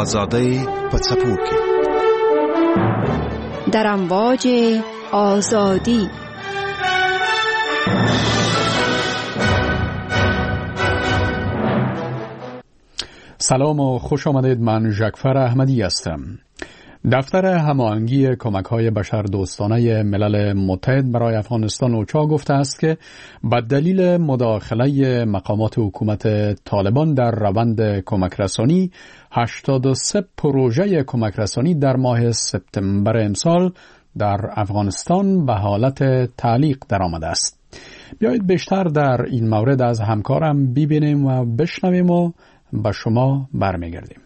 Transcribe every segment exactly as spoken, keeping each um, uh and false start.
آزادی پڅپوکي در امواج آزادی. سلام و خوش آمدید. من ژکفر احمدی هستم. دفتر هماهنگی کمک‌های بشردوستانه ملل متحد برای افغانستان اوچا گفته است که به دلیل مداخله مقامات حکومت طالبان در روند کمک رسانی هشتاد و سه پروژه کمک رسانی در ماه سپتامبر امسال در افغانستان به حالت تعلیق درآمده است. بیایید بیشتر در این مورد از همکارم ببینیم و بشنویم و به شما برمیگردیم.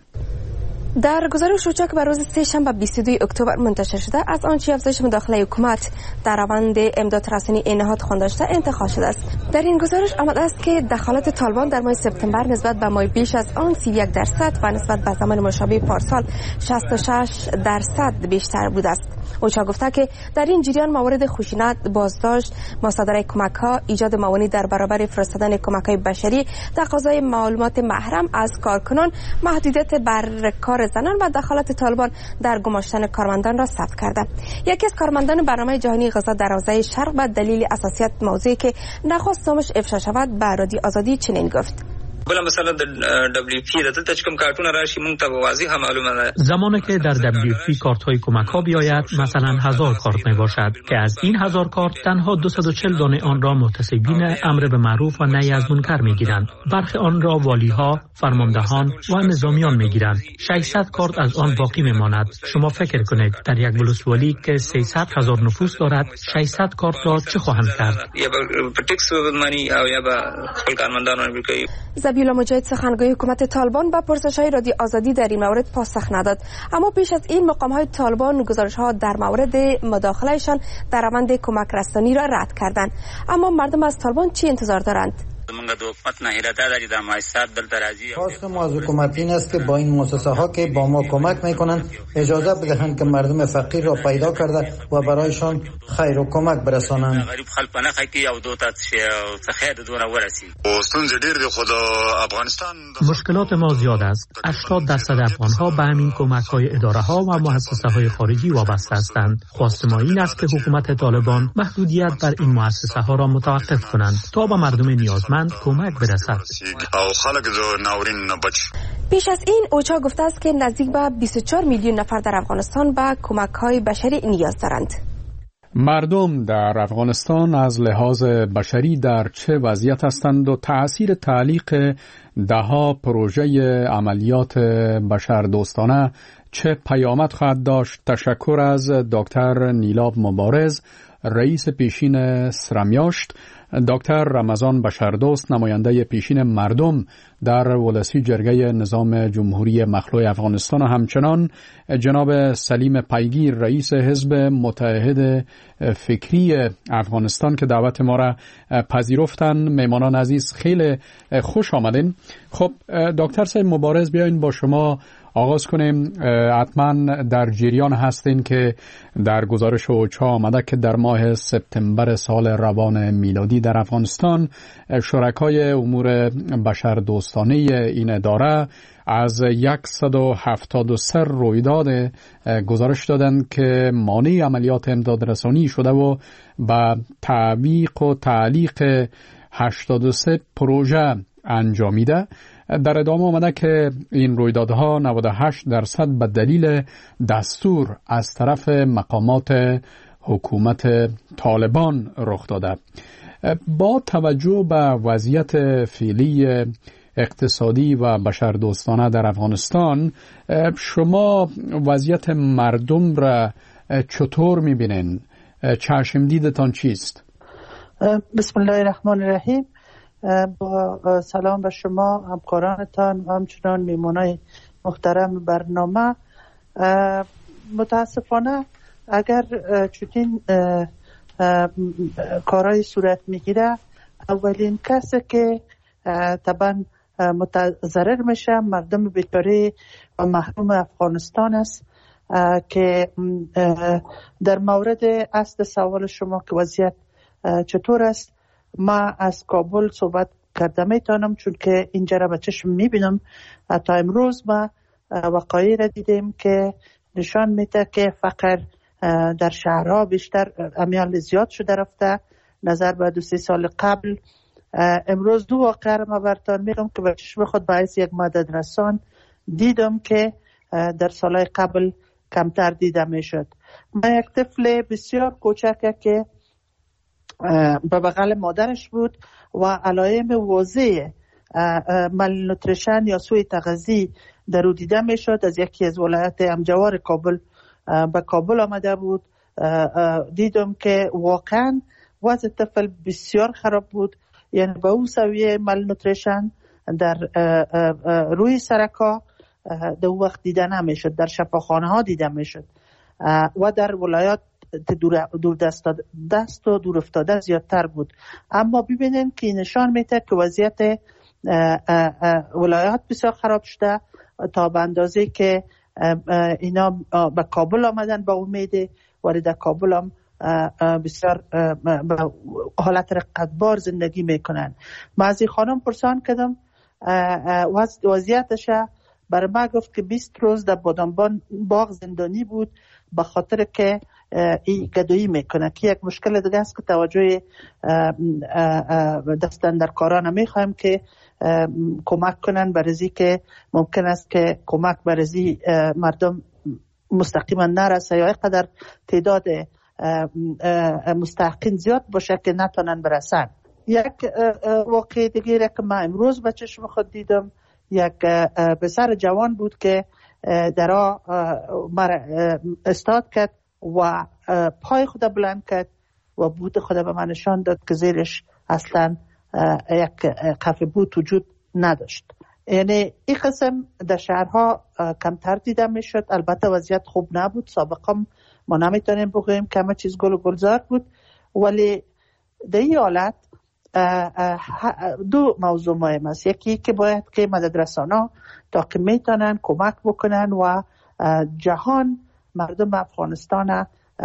در گزارش کوچک بر روز سه‌شنبه بیست و دوم اکتبر منتشر شده از آنچه افزایش مداخله حکومت در روند امداد رسانی این نهاد خوانده شده انتخاب شده است. در این گزارش آمده است که دخالت طالبان در ماه سپتامبر نسبت به ماه پیش از آن سی و یک درصد و نسبت به زمان مشابه پارسال شصت و شش درصد بیشتر بوده است. اوچا گفته که در این جریان موارد خشونت، بازداشت، مصادره کمک‌ها، ایجاد موانع در برابر فرستادن کمک‌های بشری، تقاضای معلومات محرم از کارکنان، محدودیت بر کار زنان و دخالت طالبان در گماشتن کارمندان را ثبت کرده. یکی از کارمندان برنامه جهانی غذا در حوزه شرق به دلیل اساسیت موضوعی که نخواست نامش افشا شود به رادیو آزادی چنین گفت: بله مثلا د دبلیو پی د دلته کوم کارتونه راشي مونږ ته واضحه معلومه ده. زمانی که در دبلیو پی کارت های کمک ها بیاید مثلا هزار کارت می باشد که از این هزار کارت تنها دویست و چهل دانه آن را محتسبین امر به معروف و نهی از منکر می گیرند. برخی آن را والی ها، فرماندهان و نظامیان می گیرند. ششصد کارت از آن باقی می ماند. شما فکر کنید در یک ولسوالی که سیصد هزار نفوس دارد ششصد کارت را چه خواهند کرد؟ یا به ټیکس مانی او یا به خپل کارمندان امریکایی. زبیولا مجاهد سخنگوی حکومت طالبان به پرسش‌های رادیو آزادی در این مورد پاسخ نداد، اما پیش از این مقام‌های طالبان گزارش‌ها در مورد مداخلهشان در روند کمک رسانی را رد کردند. اما مردم از طالبان چی انتظار دارند؟ خواست ما از حکومت این است که با این مؤسسه ها که با ما کمک میکنند اجازه بدهند که مردم فقیر را پیدا کرده و برایشان خیر و کمک برسانند. مشکلات ما زیاد است. هشتاد درصد افغان ها به همین کمک های اداره ها و مؤسسه های خارجی وابسته هستند. خواست ما این است که حکومت طالبان محدودیت بر این مؤسسه ها را متوقف کنند تا به مردم نیازمند کمک برسد. پیش از این اوچا گفته است که نزدیک به بیست و چهار میلیون نفر در افغانستان به کمک‌های بشری نیاز دارند. مردم در افغانستان از لحاظ بشری در چه وضعیت هستند و تأثیر تعلیق دهها پروژه عملیات بشردوستانه چه پیامد خواهد داشت؟ تشکر از دکتر نیلاب مبارز، رئیس پیشین سرمیاشت، دکتر رمضان بشردوست، نماینده پیشین مردم در ولسی جرگه نظام جمهوری مخلوع افغانستان و همچنان جناب سلیم پیگیر، رئیس حزب متحد فکری افغانستان که دعوت ما را پذیرفتن. میمانان عزیز خیلی خوش آمدین. خب دکتر صاحب مبارز، بیاین با شما آغاز کنیم. حتما در جریان هستین که در گزارش اوچا آمده که در ماه سپتامبر سال روان میلادی در افغانستان شرکای امور بشردوستانه این اداره از صد و هفتاد و سه رویداد گزارش دادند که مانع عملیات امداد رسانی شده و با تعویق و تعلیق هشتاد و سه پروژه انجامیده. در ادامه آمده که این رویدادها نود و هشت درصد به دلیل دستور از طرف مقامات حکومت طالبان رخ داده. با توجه به وضعیت فعلی اقتصادی و بشردوستانه در افغانستان، شما وضعیت مردم را چطور می‌بینین؟ چشم دیدتان چیست؟ بسم الله الرحمن الرحیم. با سلام به شما، همکارانتان و همچنان میمونای محترم برنامه. متاسفانه اگر چنین کارهای صورت میگیره، اولین کسی که طبعا متضرر میشه مردم بیچاره و محروم افغانستان است که در مورد اصل سوال شما که وضعیت چطور است، ما از کابل صحبت کرده میتونم چون که اینجا را به چشم میبینم. تا امروز ما وقایع را دیدیم که نشان میده که فقر در شهرها بیشتر امیال زیاد شده رفته نظر به دو سه سال قبل. امروز دو واقعه را ما براتون میگم که به چشم خود باعث یک مدد رسان دیدم که در سالهای قبل کمتر دیده میشد. من یک طفل بسیار کوچک که به بغل مادرش بود و علائم واضح مالنوتریشن یا سوء تغذیه در او دیده میشد. از یکی از ولایت امجوار کابل به کابل آمده بود. دیدم که واقعا وضع طفل بسیار خراب بود، یعنی به او سویه مالنوتریشن در روی سرکا در وقت دیده نمیشد، در شفاخانه ها دیده میشد و در ولایات دور, دور دست, دست و دور افتاده زیادتر بود. اما ببینین که نشان میده که وضعیت ولایات بسیار خراب شده تا به اندازه که اینا به کابل آمدن با امید وارد کابل هم بسیار به حالت رقتبار زندگی میکنن. من از این خانم پرسان کردم وضعیتش، برای ما گفت که بیست روز در بادامبان باغ زندانی بود به خاطر که این گدایی میکنه، که یک مشکل دیگه است که توجه دستاندرکاران میخوایم که کمک کنن برای که ممکن است که کمک برای مردم مستقیما نرسه یا اینقدر تعداد مستحقین زیاد باشه که نتونن برسن. یک واقعه دیگه که من امروز به چشم خود دیدم، یک پسر جوان بود که در آ استاد کرد و پای خود بلند کرد و بود خود به من نشان داد که زیرش اصلا یک قفل بود وجود نداشت. یعنی این قسم در شهرها کمتر دیده می شد. البته وضعیت خوب نبود، سابقا ما نمیتونیم بگوییم که همه چیز گل و گلزار بود، ولی در این حالت دو موضوع مهم است. یکی که باید که مدد رسانا تا که میتونن کمک بکنن و جهان مردم افغانستان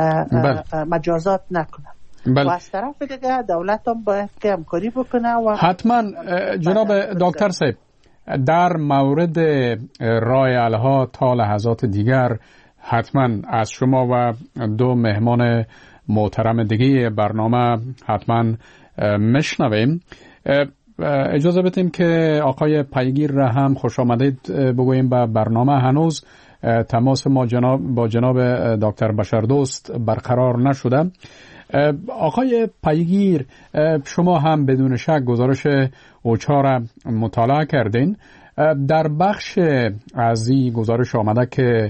مجازات نکنن. بل. و از طرف دیگه دولت هم باید که همکاری بکنه و حتما جناب دکتر صاحب در مورد رای الها تا لحظات دیگر حتما از شما و دو مهمان محترم دیگه برنامه حتما مشنویم. اجازه بدیم که آقای پیگیر را هم خوش آمدید بگوییم به برنامه. هنوز تماس ما جناب با جناب دکتر بشردوست برقرار نشده. آقای پیگیر، شما هم بدون شک گزارش اوچا را مطالعه کردین. در بخش از این گزارش آمده که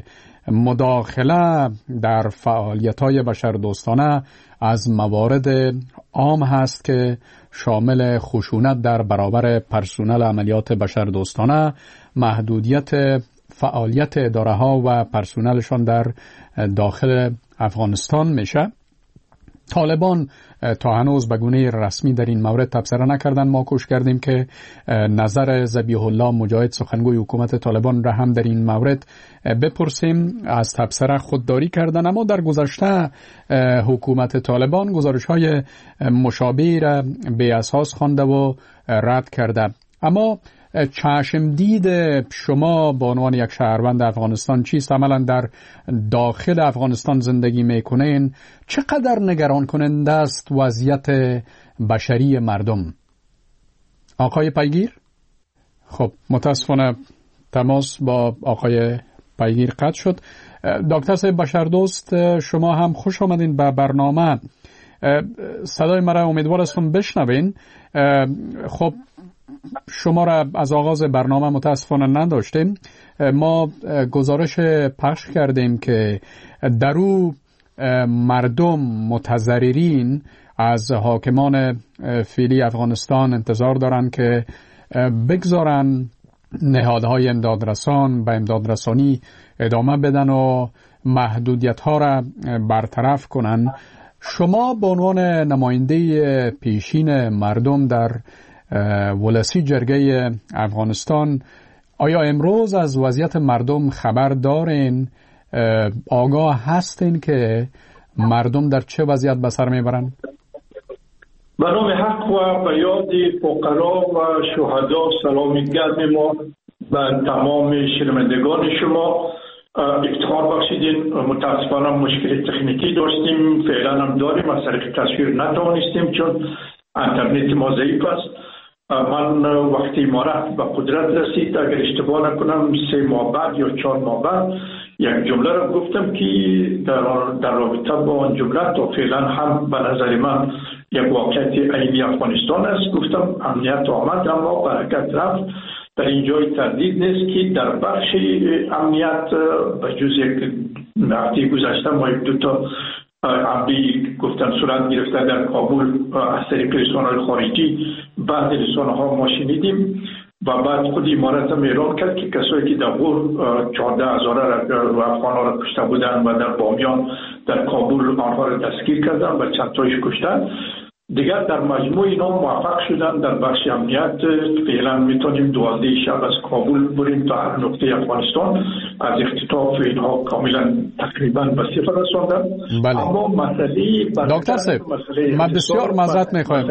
مداخله در فعالیت‌های بشردوستانه از موارد عام هست که شامل خشونت در برابر پرسنل عملیات بشردوستانه، محدودیت فعالیت اداره‌ها و پرسنلشان در داخل افغانستان میشه. طالبان تا هنوز به گونه رسمی در این مورد تبصره نکردن. ما کوشش کردیم که نظر ذبیح الله مجاهد سخنگوی حکومت طالبان را هم در این مورد بپرسیم. از تبصره خودداری کردن، اما در گذشته حکومت طالبان گزارش‌های مشابهی را بی اساس خوانده و رد کرده. اما چشم دید شما به عنوان یک شهروند افغانستان چیست؟ عملا در داخل افغانستان زندگی میکنین، چقدر نگران کننده است وضعیت بشری مردم؟ آقای پیگیر؟ خب متاسفانه تماس با آقای پیگیر قطع شد. دکتر صاحب بشردوست، شما هم خوش آمدین به برنامه. صدای مرا امیدوار هستم بشنوین. خب شما را از آغاز برنامه متاسفانه نداشتیم. ما گزارش پخش کردیم که در او مردم متضررین از حاکمان فعلی افغانستان انتظار دارند که بگذارن نهادهای امدادرسان به امدادرسانی ادامه بدن و محدودیت‌ها را برطرف کنن. شما به عنوان نماینده پیشین مردم در ولسی جرگه افغانستان، آیا امروز از وضعیت مردم خبر دارین؟ آگاه هستین که مردم در چه وضعیت به سر میبرن؟ به نام حق و به یاد فقرا و شهدا سلامی گرم ما به تمام شنوندگان شما افتخار بخشیدین. متاسفانه مشکل تکنیکی داشتیم، فعلا هم داریم، از طریق تصویر نتوانستیم چون اینترنت ما ضعیف است. من وقتی امارت به قدرت رسید، اگر اشتباه نکنم سه ماه بعد یا چهار ماه بعد یک جمله را گفتم که در, در رابطه با آن جمله تا فعلا هم به نظر من یک واقعیت عینی افغانستان است. گفتم امنیت آمد اما برکت رفت. در اینجای تردید نیست که در بخش امنیت به جز یک هفته گذشته ما یک دو تا عملی گفتن صورت گرفته در کابل از طریق رسانه‌های خارجی، بعض رسانه‌ها ما شنیدیم و بعد خود امارت هم اعلام کرد که کسایی که در غور چهارده هزار افغان‌ها را کشته بودند و در بامیان در کابل آنها را دستگیر کردند و چند تایش کشتند. دیگر در مجموع اینا موفق شدن در بخش امنیت. فعلا میتونیم دوازده شب از کابل بریم تا هر نقطه افغانستان، از اختطاف اینها کاملا تقریبا به صفر رساندن. بله. اما مسئله دکتر صاحب من بسیار معذرت میخوایم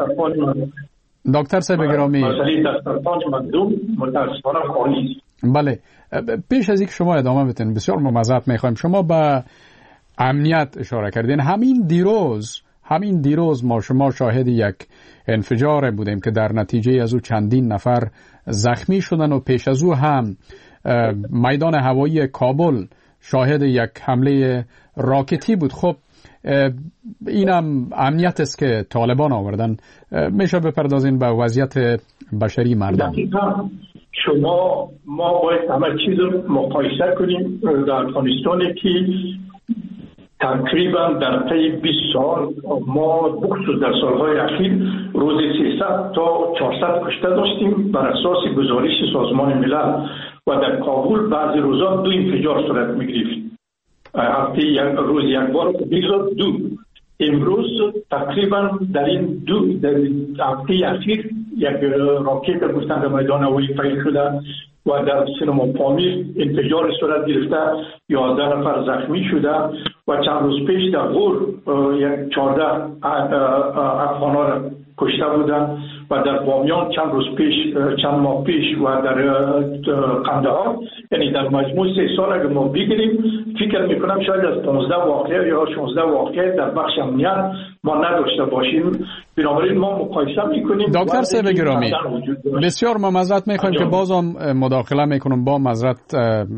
دکتر صاحب گرامی، مسئله دسترخوان مردم متاسفانه خالی است. بله، پیش از اینکه شما ادامه بدین بسیار معذرت میخوایم. شما به امنیت اشاره کردین. همین دیروز همین دیروز ما شما شاهد یک انفجار بودیم که در نتیجه از او چندین نفر زخمی شدن و پیش از او هم میدان هوایی کابل شاهد یک حمله راکتی بود. خب اینم امنیت است که طالبان آوردن. میشه بپردازین به وضعیت بشری مردم؟ دقیقا شما ما باید همه چیز مقایسه کنیم. در افغانستانی که تقریبا در طی بیست سال ما بخصوص در سالهای اخیر روزی سیصد تا چهارصد کشته داشتیم بر اساس گزارش سازمان ملل و در کابل بعضی روزا دو انفجار صورت می‌گرفت. هفته یک روز یک بار بیزاد دو. امروز تقریبا در این دو در هفته اخیر یک راکت گفتن در میدان هوایی فعال شده و در سینما پامیر انفجار صورت گرفته، یازده نفر زخمی شده و چند روز پیش در غور یک چهارده افغان‌ها را کشته بودند و در بامیان چند روز پیش چند ماه پیش و در قندهار. یعنی در مجموع سه سال اگر ما بگیریم فکر میکنم شاید از پانزده واقعه یا شانزده واقعه در بخش امنیت ما نداشته باشیم. بنابراین ما مقایسه میکنیم. دکتر صاحب گرامی بسیار ما معذرت میخوایم که بازم مداخله میکنم با معذرت.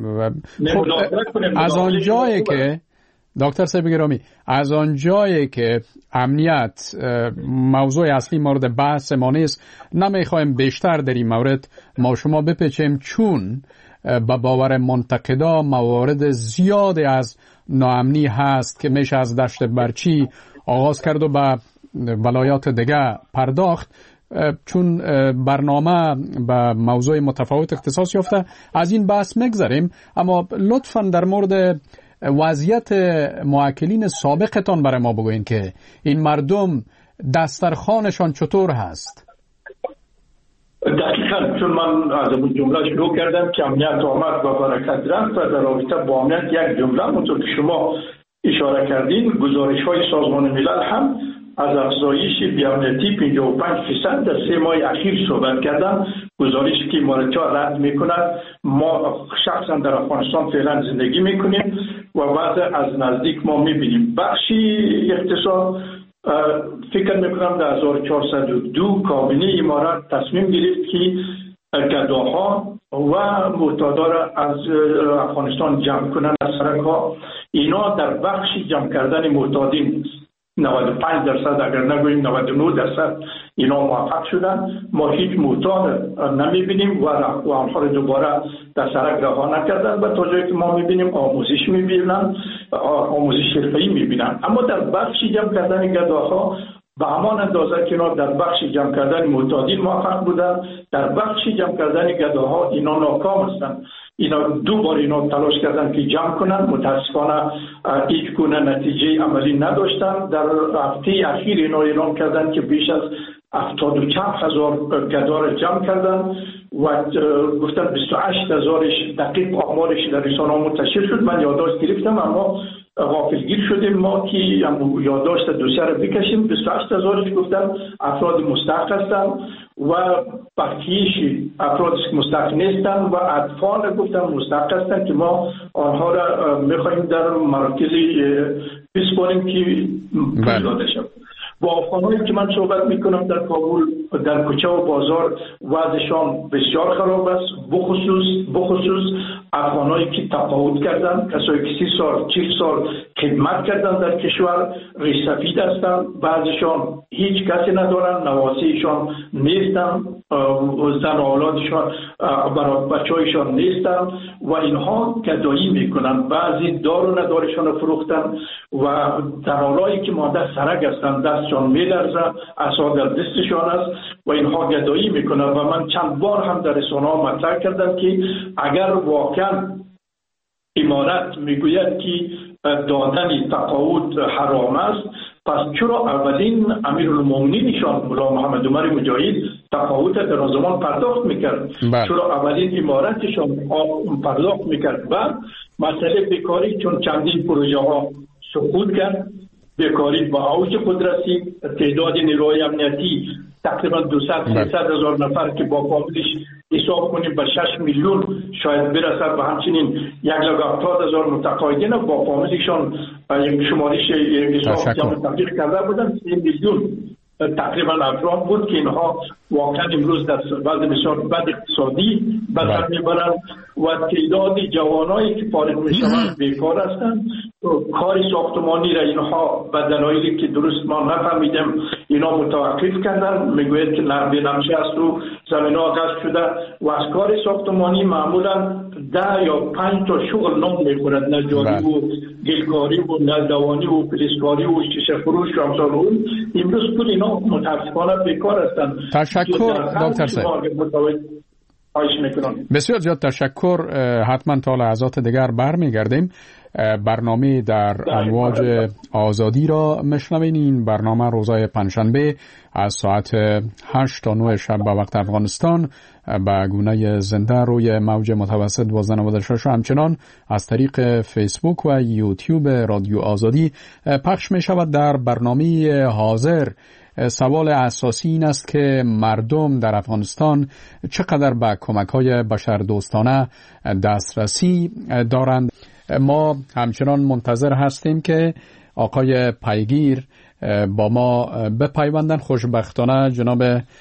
از آن جایی که دکتر صاحب گرامی از آن جایی که امنیت موضوع اصلی مورد بحث ما نیست، نمیخوایم بیشتر در این مورد ما شما بپیچیم، چون با باور منتقدا موارد زیادی از ناامنی هست که میشه از دشت برچی آغاز کرد و به ولایات دیگه پرداخت. چون برنامه به موضوع متفاوت اختصاص یافته از این بحث میگذریم، اما لطفاً در مورد وضعیت موکلین سابقتان برای ما بگوین که این مردم دسترخوانشان چطور هست؟ دقیقاً چون من از اون جمله شروع کردم که امنیت آمد و برکت رفت و در رابطه با امنیت یک جمله همونطور که شما اشاره کردین، گزارش های سازمان ملل هم از افزایش بی‌امنیتی پنجاه و پنج درصد در سه ماه اخیر صحبت کردن. گزارشی که امارات‌ها رد میکنند. ما شخصا در افغانستان فعلا زندگی میکنیم و بعض از نزدیک ما میبینیم. بخشی اقتصاد فکر میکنم در هزار و چهارصد و دو کابینه امارات تصمیم گرفت که گداها و معتادا را از افغانستان جمع کنند از سرک‌ها. اینا در بخش جمع کردن معتادین نود و پنج درصد اگر نگوییم نود و نه درصد اینا موفق شدن. ما هیچ معتاد نمیبینیم و آنها را دوباره در سرک رها نکردن و تا جایی که ما میبینیم آموزش میبینن، آموزش حرفه‌ای میبینن. اما در بخش جمع کردن گداها به همان اندازه که اینا در بخش جمع کردن معتادین موفق بودن، در بخش جمع کردن گداها اینا ناکام هستند. اینا دو بار اینا تلاش کردن که جمع کنن، متاسفانه هیچ گونه نتیجه عملی نداشتن. در هفته اخیر اینا اعلام کردن که بیش از هفتاد و چند هزار گدا را جمع کردن و گفتن بیست و هشت هزارش دقیق آمارش در رسانه‌ها منتشر شد. من یادداشت گرفتم اما غافلگیر شدیم ما که یادداشت دوسیه رو بکشیم. بیست و هشت هزارش گفتم افراد مستحق هستن و بقیه‌اش افراد مستحق نیستن و اطفال گفتم مستحق هستن که ما آنها را میخواهیم در مراکزی بسپاریم که پول داده شد. با افغانایی که من صحبت میکنم در کابل در کوچه و بازار وضعشان بسیار خراب است، بخصوص بخصوص افغانایی که تقاعد کردن، کسایی که سی سال چهل سال خدمت کردن در کشور، ریش سفید هستن، بعضیشان هیچ کسی ندارن، نواسیشان نیستن، زن و اولادشان برای بچه‌هایشان نیستن و اینها گدایی میکنن. بعضی دار و ندارشان رو فروختن و زنانایی که ماده سرک هستن دستشان میلرزه، عصا در دستشان است و اینها گدایی میکنن. و من چند بار هم در رسانه‌ها مطرح کردم که اگر واقعا امارت میگوید که دادن تقاعد حرام است، پس چرا اولین امیرالمومنینشان مولا محمد عمر مجاهد تقاعد در آن زمان پرداخت میکرد؟ بله. چرا اولین امارتشان پرداخت میکرد؟ بعد مسئله بیکاری چون چندین پروژه ها سقوط کرد، بیکاری با اوج خود رسید، تعداد نیروهای امنیتی تقریبا دویست سیصد هزار نفر که با فامیلش حساب کنیم به شش میلیون شاید برسد و همچنین یک لاک هفتاد هزار متقاعدین با فامیلشان یک شمارش حساب جمع تبدیل کرده بودن، سه میلیون تقریبا افراد بود که اینها واقعا امروز در وضع بسیار بد اقتصادی به سر میبرند و تعداد جوانایی که فارغ میشوند بیکار هستند. کار ساختمانی را اینها به دلایلی که درست ما نفهمیدیم اینا متوقف کردن، میگوید که نربی نمشه است و زمین ها غصب شده و از کار ساختمانی معمولا ده یا پنج تا شغل نام میخورد، نجاری و گلکاری و نلدوانی و پلیسکاری و شیشه فروش و امثال اون. امروز کل اینا متاسفانه بیکار هستند. تشکر دکتر صاحب. بسیار زیاد تشکر. حتما تا لحظات دیگر برمیگردیم. برنامه در امواج آزادی را میشنوین. این برنامه روزهای پنجشنبه از ساعت هشت تا نه شب به وقت افغانستان به گونه زنده روی موج متوسط دویست و نود و شش و همچنان از طریق فیسبوک و یوتیوب رادیو آزادی پخش می شود. در برنامه حاضر سوال اساسی این است که مردم در افغانستان چقدر به کمک‌های بشردوستانه دسترسی دارند. ما همچنان منتظر هستیم که آقای پیگیر با ما بپیوندن. خوشبختانه جناب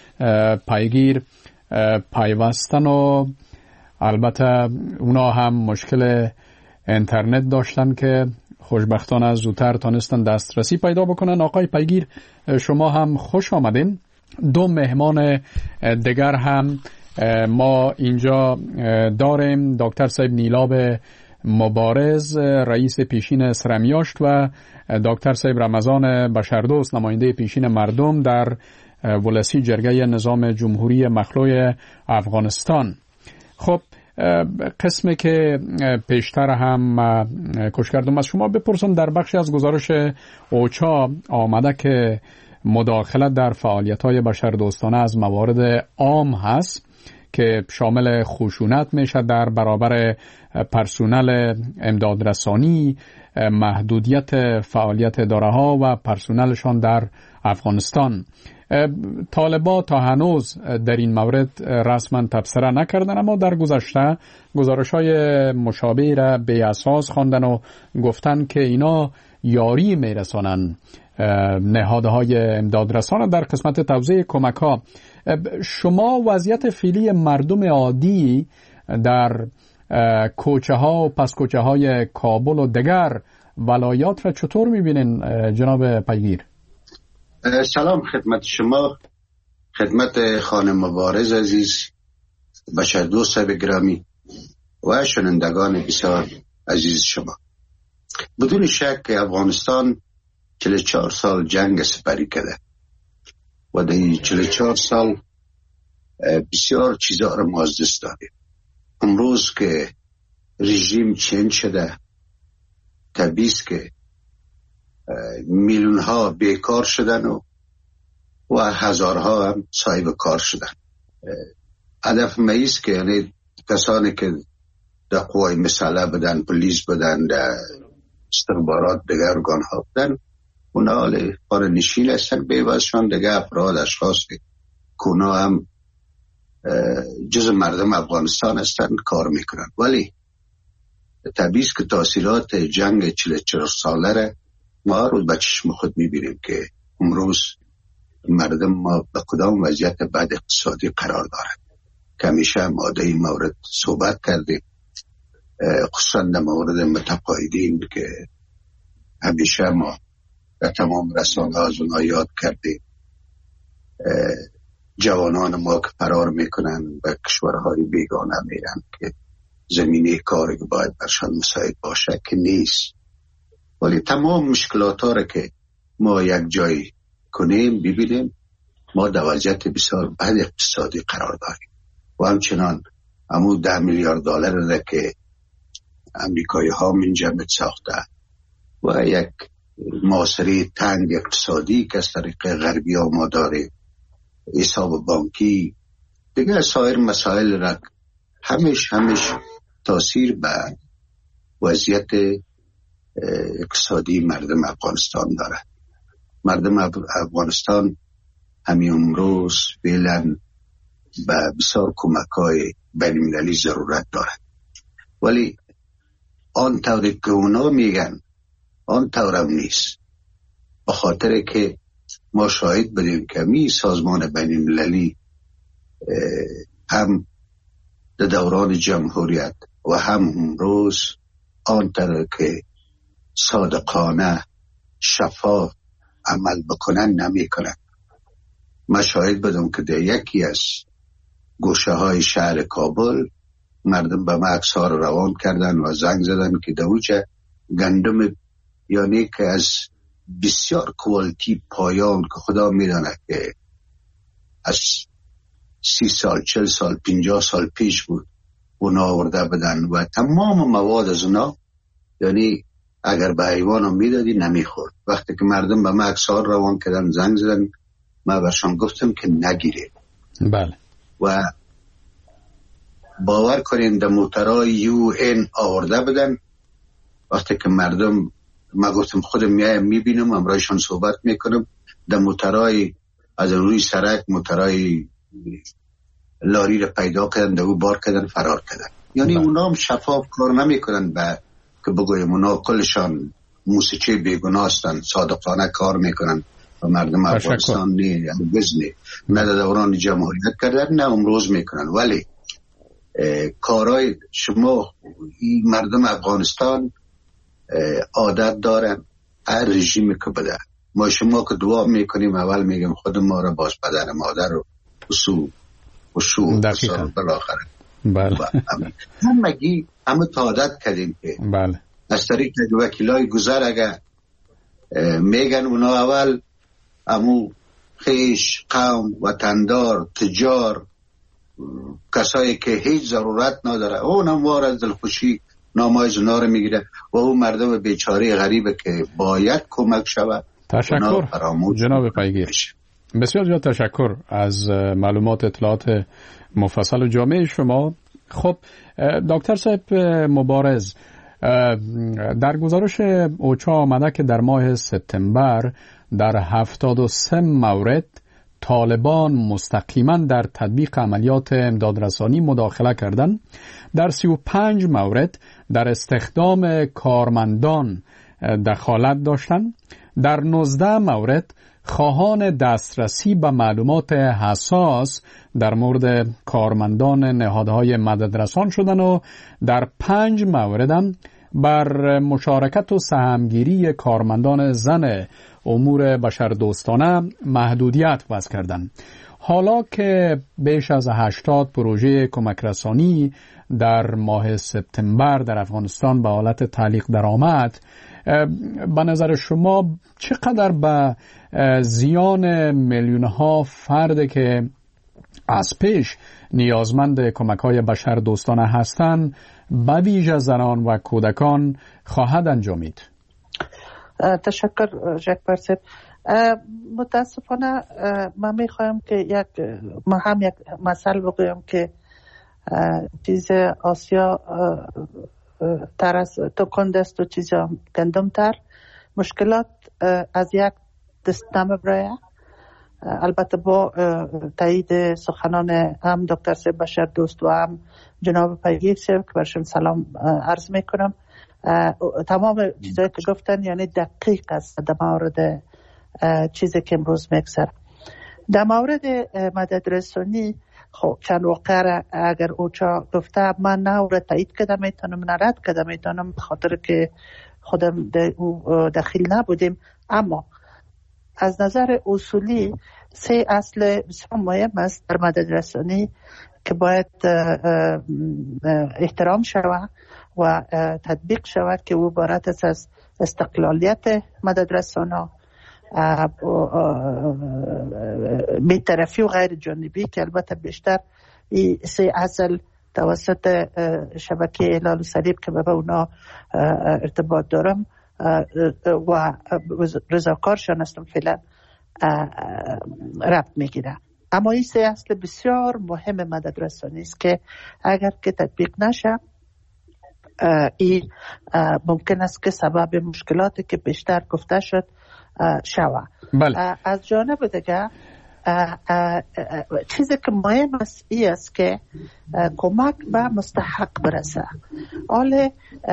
پیگیر پیوستن و البته اونا هم مشکل اینترنت داشتن که خوشبختانه زودتر تانستن دسترسی پیدا بکنن. آقای پیگیر شما هم خوش آمدین. دو مهمان دیگر هم ما اینجا داریم. دکتر صاحب نیلاب مبارز رئیس پیشین سرمیاشت و دکتر صاحب رمضان بشردوست نماینده پیشین مردم در ولسی جرگه نظام جمهوری مخلوع افغانستان. خب قسمی که پیشتر هم کش کردم از شما بپرسم، در بخشی از گزارش اوچا آمده که مداخلت در فعالیت‌های بشردوستانه از موارد عام هست که شامل خشونت میشه در برابر پرسونل امدادرسانی، محدودیت فعالیت اداره‌ها و پرسونلشان در افغانستان. طالبان تا هنوز در این مورد رسما تبصره نکردن، اما در گذشته گزارش‌های مشابه را به اساس خواندن و گفتن که اینا یاری میرسانن نهادهای امدادرسان در قسمت توزیع کمک‌ها. شما وضعیت فعلی مردم عادی در کوچه ها و پس کوچه های کابل و دیگر ولایات را چطور میبینین جناب پیگیر؟ سلام خدمت شما، خدمت خانم مبارز عزیز، بشردوست صاحب گرامی و شنوندگان بسیار عزیز شما. بدون شک افغانستان چهل و چهار سال جنگ سپری کرده و در این چهل و چهار سال بسیار چیزا را ما از دست دادیم. امروز که رژیم چنج شده، طبیعی است که میلیون ها بیکار شدن و و هزارها هم صاحب کار شدن. هدف ما است که یعنی کسانی که در قوای مسلح بدن، پلیس بدن، در استخبارات دیگه ارگان ها بودن، اونا حال پار نشین هستن، بیوازشان دیگه افراد اشخاص که اونا هم جز مردم افغانستان هستن کار میکنن. ولی طبیعی است که تاثیرات جنگ چهل چهار ساله را ما روز به چشم خود میبینیم که امروز مردم ما به کدام وضعیت بد اقتصادی قرار دارند که همیشه ماده این مورد صحبت کردیم، خصوصا در مورد متقاعدین که همیشه ما در تمام رسانه از اونها یاد کردیم، جوانان ما که فرار میکنن به کشورهای بیگانه میرن که زمینه کاری که باید برشان مساعد باشه که نیست. ولی تمام مشکلات ها را که ما یک جای کنیم ببینیم ما در وضعیت بسیار بد اقتصادی قرار داریم و همچنان همون ده میلیارد دلار را که امریکایی ها منجمد ساخته و یک معاشره تنگ اقتصادی که از طریق غربی ها ما داریم، حساب بانکی دیگه، سایر مسائل را همیش همیش تاثیر به وضعیت اقتصادی مردم افغانستان داره. مردم افغانستان همین امروز فعلا به بسیار کمک‌های بین‌المللی ضرورت داره، ولی آن طوری که اونا میگن آن طورم نیست، به خاطر که ما شاهد بدیم که می سازمان بین‌المللی هم در دوران جمهوریت و هم امروز آن طور که صادقانه شفاف عمل بکنن نمی کنن. ما شاهد بدم که در یکی از گوشه های شهر کابل مردم به ما اکسار روان کردن و زنگ زدن که دوجه گندم یعنی که از بسیار کوالتی پایان که خدا میدانه که از سی سال چل سال پینجاه سال پیش بود اونا آورده بدن و تمام مواد از اونا یعنی اگر به حیوان میدادی نمیخورد. وقتی که مردم به ما اکسار روان کردن زنگ زدن ما برشان گفتم که نگیره. بله. و باور کنین در موترهای یو این آورده بدن. وقتی که مردم ما گفتم خودم میایم میبینم امرایشان صحبت میکنم، در موترهای از روی سرک موترهای لاری را پیدا کردن در او بار کردن فرار کردن. یعنی اونا هم شفاف کار نمیکنن به که بگویم اونا کلشان موسیقی بیگناه هستن، صادقانه کار میکنن و مردم افغانستان نه بزنی نه در دوران جمهوریت کردن نه امروز میکنن. ولی کارهای شما این مردم افغانستان عادت دارن هر رژیمی که بده ما شما که دعا میکنیم اول میگیم خود ما را باز پدر مادر و اصول و شو بالاخره بله همگی همه تا عادت کردیم که بله از طریق وکیلای گذر اگر میگن اونا اول امو خیش قوم وطندار تجار کسایی که هیچ ضرورت نداره اونم وار از دلخوشی نامای زنا رو میگیره و اون مردم بیچاره غریبه که باید کمک شود. تشکر جناب پیگیر، بسیار زیاد تشکر از معلومات اطلاعات مفصل و جامع شما. خب دکتر صاحب مبارز، در گزارش اوچا آمده که در ماه سپتامبر در هفتاد و سه مورد طالبان مستقیما در تطبیق عملیات امدادرسانی مداخله کردند. در سی و پنج مورد در استخدام کارمندان دخالت داشتند. در نوزده مورد خواهان دسترسی به معلومات حساس در مورد کارمندان نهادهای مددرسان شدند و در پنج مورد هم بر مشارکت و سهمگیری کارمندان زن امور بشردوستانه محدودیت وضع کردند. حالا که بیش از هشتاد پروژه کمک رسانی در ماه سپتامبر در افغانستان به حالت تعلیق درآمد، به نظر شما چقدر به زیان میلیون ها فرد که از پیش نیازمند کمک های بشر دوستانه هستند به ویژه زنان و کودکان خواهد انجامید؟ تشکر جکبر صاحب. متاسفانه من میخوایم که یک ما هم یک مثال بگویم که چیز آسیا تر از تکند است و چیزا گندم تر. مشکلات از یک دست نمیبره. البته با تایید سخنان هم دکتر سیب بشر دوست و هم جناب پیگیر سیب که برشون سلام عرض میکنم، تمام چیزایی که گفتن یعنی دقیق است در مورد چیزی که امروز میگذره. در مورد مدد رسانی خب چند واقعه اگر اوچا گفته من نه او را تایید کده میتونم نه رد کده میتونم، خاطر که خودم دخیل نبودیم، اما از نظر اصولی سه اصل بسیار مهم است در مدد رسانی که باید احترام شود و تطبیق شود که او عبارت است از استقلالیت مدد رسانا، بی‌طرفی و غیر جانبی که البته بیشتر این سه اصل توسط شبکه هلال و صلیب که به اونا ارتباط دارم و رضاکارشان هستم فعلا ربط میگیره. اما این سه اصل بسیار مهم مدد رسانی است که اگر که تطبیق نشه این ممکن است که سبب مشکلاتی که بیشتر گفته شد شود. بله. از جانب دیگه چیزی که مهم است این است که کمک به مستحق برسه. حال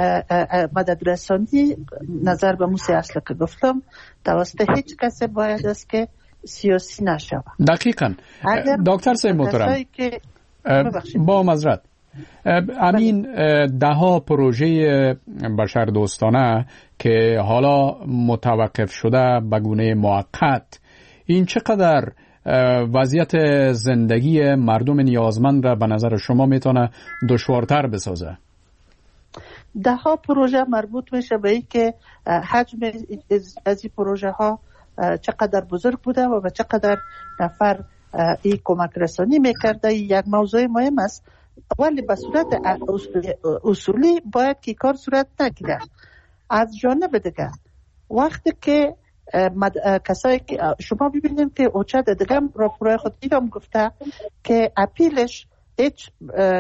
مدد رسانی نظر به موسی اصل که گفتم توسط هیچ کسی باید است که سیاسی نشود. دقیقاً. دکتر سید محترم با معذرت امین ده ها پروژه بشر دوستانه که حالا متوقف شده به گونه موقت، این چقدر وضعیت زندگی مردم نیازمند را به نظر شما میتونه دشوارتر بسازه؟ ده ها پروژه مربوط میشه به این که حجم از این پروژه ها چقدر بزرگ بوده و به چقدر نفر این کمک رسانی میکرده. یک موضوع مهم است، ولی به صورت اصولی باید که کار صورت نگیره. از جانب دیگه وقتی که مد... کسایی که شما ببینید که اوچه دیگه راپورای خود ایرام گفته که اپیلش هیچ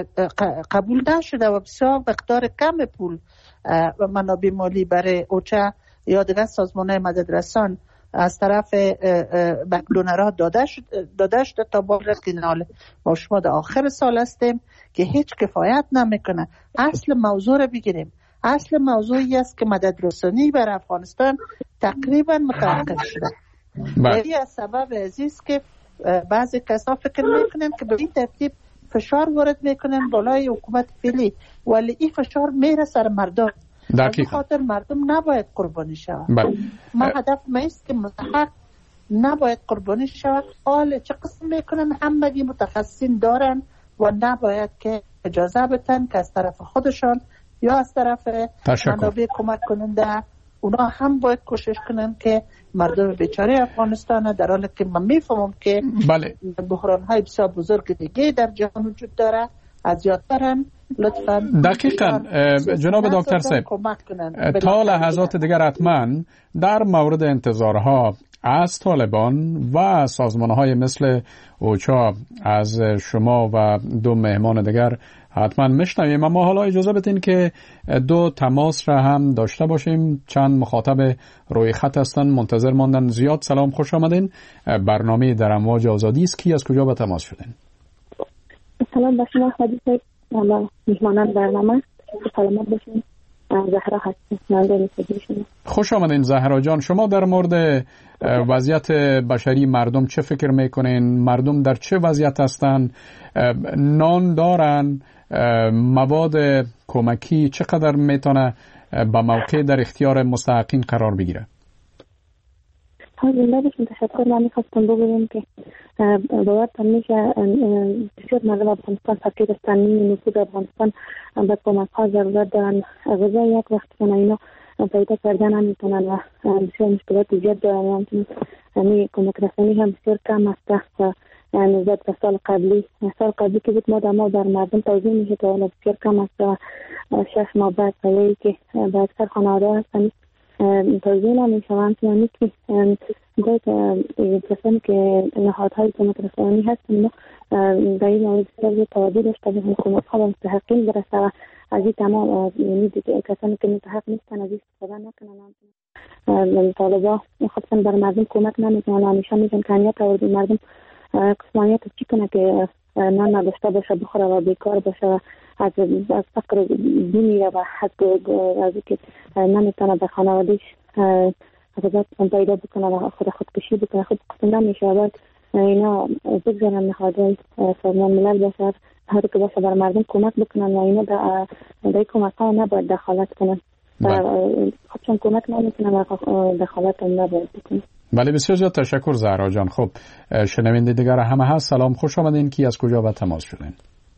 قبول نشده و بسیار مقدار کم پول و منابع مالی برای اوچه یا دیگه سازمان مدد رسان از طرف بکلونرها داده شد داده شده تا بار فینال. ما شما در آخر سال هستیم که هیچ کفایت نمیکنه. اصل موضوع رو بگیریم. اصل موضوعی است که مدد رسانی بر افغانستان تقریبا متوقف شده. و این از سبب عزیز که بعضی کسا فکر میکنن که به این ترتیب فشار وارد میکنن بالای حکومت فعلی، ولی این فشار میره سر مردم. از خاطر مردم نباید قربانی شود. ما هدف ما است که مستحق نباید قربانی شود. حال چه قسم میکنن همگی متخصصین دارن و نباید که اجازه بدن که از طرف خودشان یا از طرف منابع کمک کننده اونا هم باید کوشش کنن که مردم بیچاره افغانستان، در حالی که من میفهمم که بله بحران های بسیار بزرگ دیگه در جهان وجود داره، اذیت دارن. لطفاً دقیقاً جناب دکتر صاحب تا لحظات دیگر حتما در مورد انتظارها از طالبان و سازمانهای مثل اوچا از شما و دو مهمان دیگر حتما میشنویم. اما حالا اجازه بدین که دو تماس را هم داشته باشیم. چند مخاطب روی خط هستن منتظر ماندن. زیاد سلام، خوش آمدین. برنامه در امواج آزادی است. کی از کجا به تماس شدین؟ سلام به شما خادی صاحب، حالا میهمانان برنامه، سلامت باشین. زهرا هستم. خوش آمدین زهرا جان. شما در مورد وضعیت بشری مردم چه فکر میکنین؟ مردم در چه وضعیت هستن؟ نان دارن؟ مواد کمکی چقدر میتونه با موقع در اختیار مستحقین قرار بگیره؟ زنده باشین. تشکر. من میخواستم بگویم که باید میشه بسیار مردم افغانستان فقیر هستند. نفوذ افغانستان به کمک ها ضرورت دارن. غذا یک وقت کنه اینا پیدا کردن نمیتونن و بسیار مشکلات زیاد دارن. یعنی کمک رسانی هم بسیار کم است و نسبت به سال قبلی سال قبلی که بود ما در ما در مردم توضیح میشه که حالا بسیار کم است و شش ماه بعد پایه‌ای که به اکثر خانواده هستن توضیح نمیشوند. یعنی که باید کسانی که نهادهای کمک رسانی هستند در این مورد بسیار توجه داشته باشند، کمک ها به مستحقین برسه و از این تمام یعنی کسانی که مستحق نیستن از استفاده نکنن. طالبا خصوصا بر مردم کمک نمیکنن، همیشه میگن که اهمیت آوردیم مردم قسمانیت چی کنه که نان نداشته باشه بخوره و بیکار باشه و از از فقر بمیره و حد از که نمیتونه به خانوادهش غذا پیدا بکنه و خود خودکشی بکنه، خود قسم نمیشه. باید اینا بگذارن نهادهای سازمان ملل باشه هر که باشه بر مردم کمک بکنن و اینا در کمک ها نباید دخالت کنن و خودشون کمک نمیکنن و دخالت هم نباید بکنن. بله بسیار زیاد تشکر زهرا جان. خب شنونده دیگر همه هست، سلام، خوش آمدین. کی از کجا به تماس شدین؟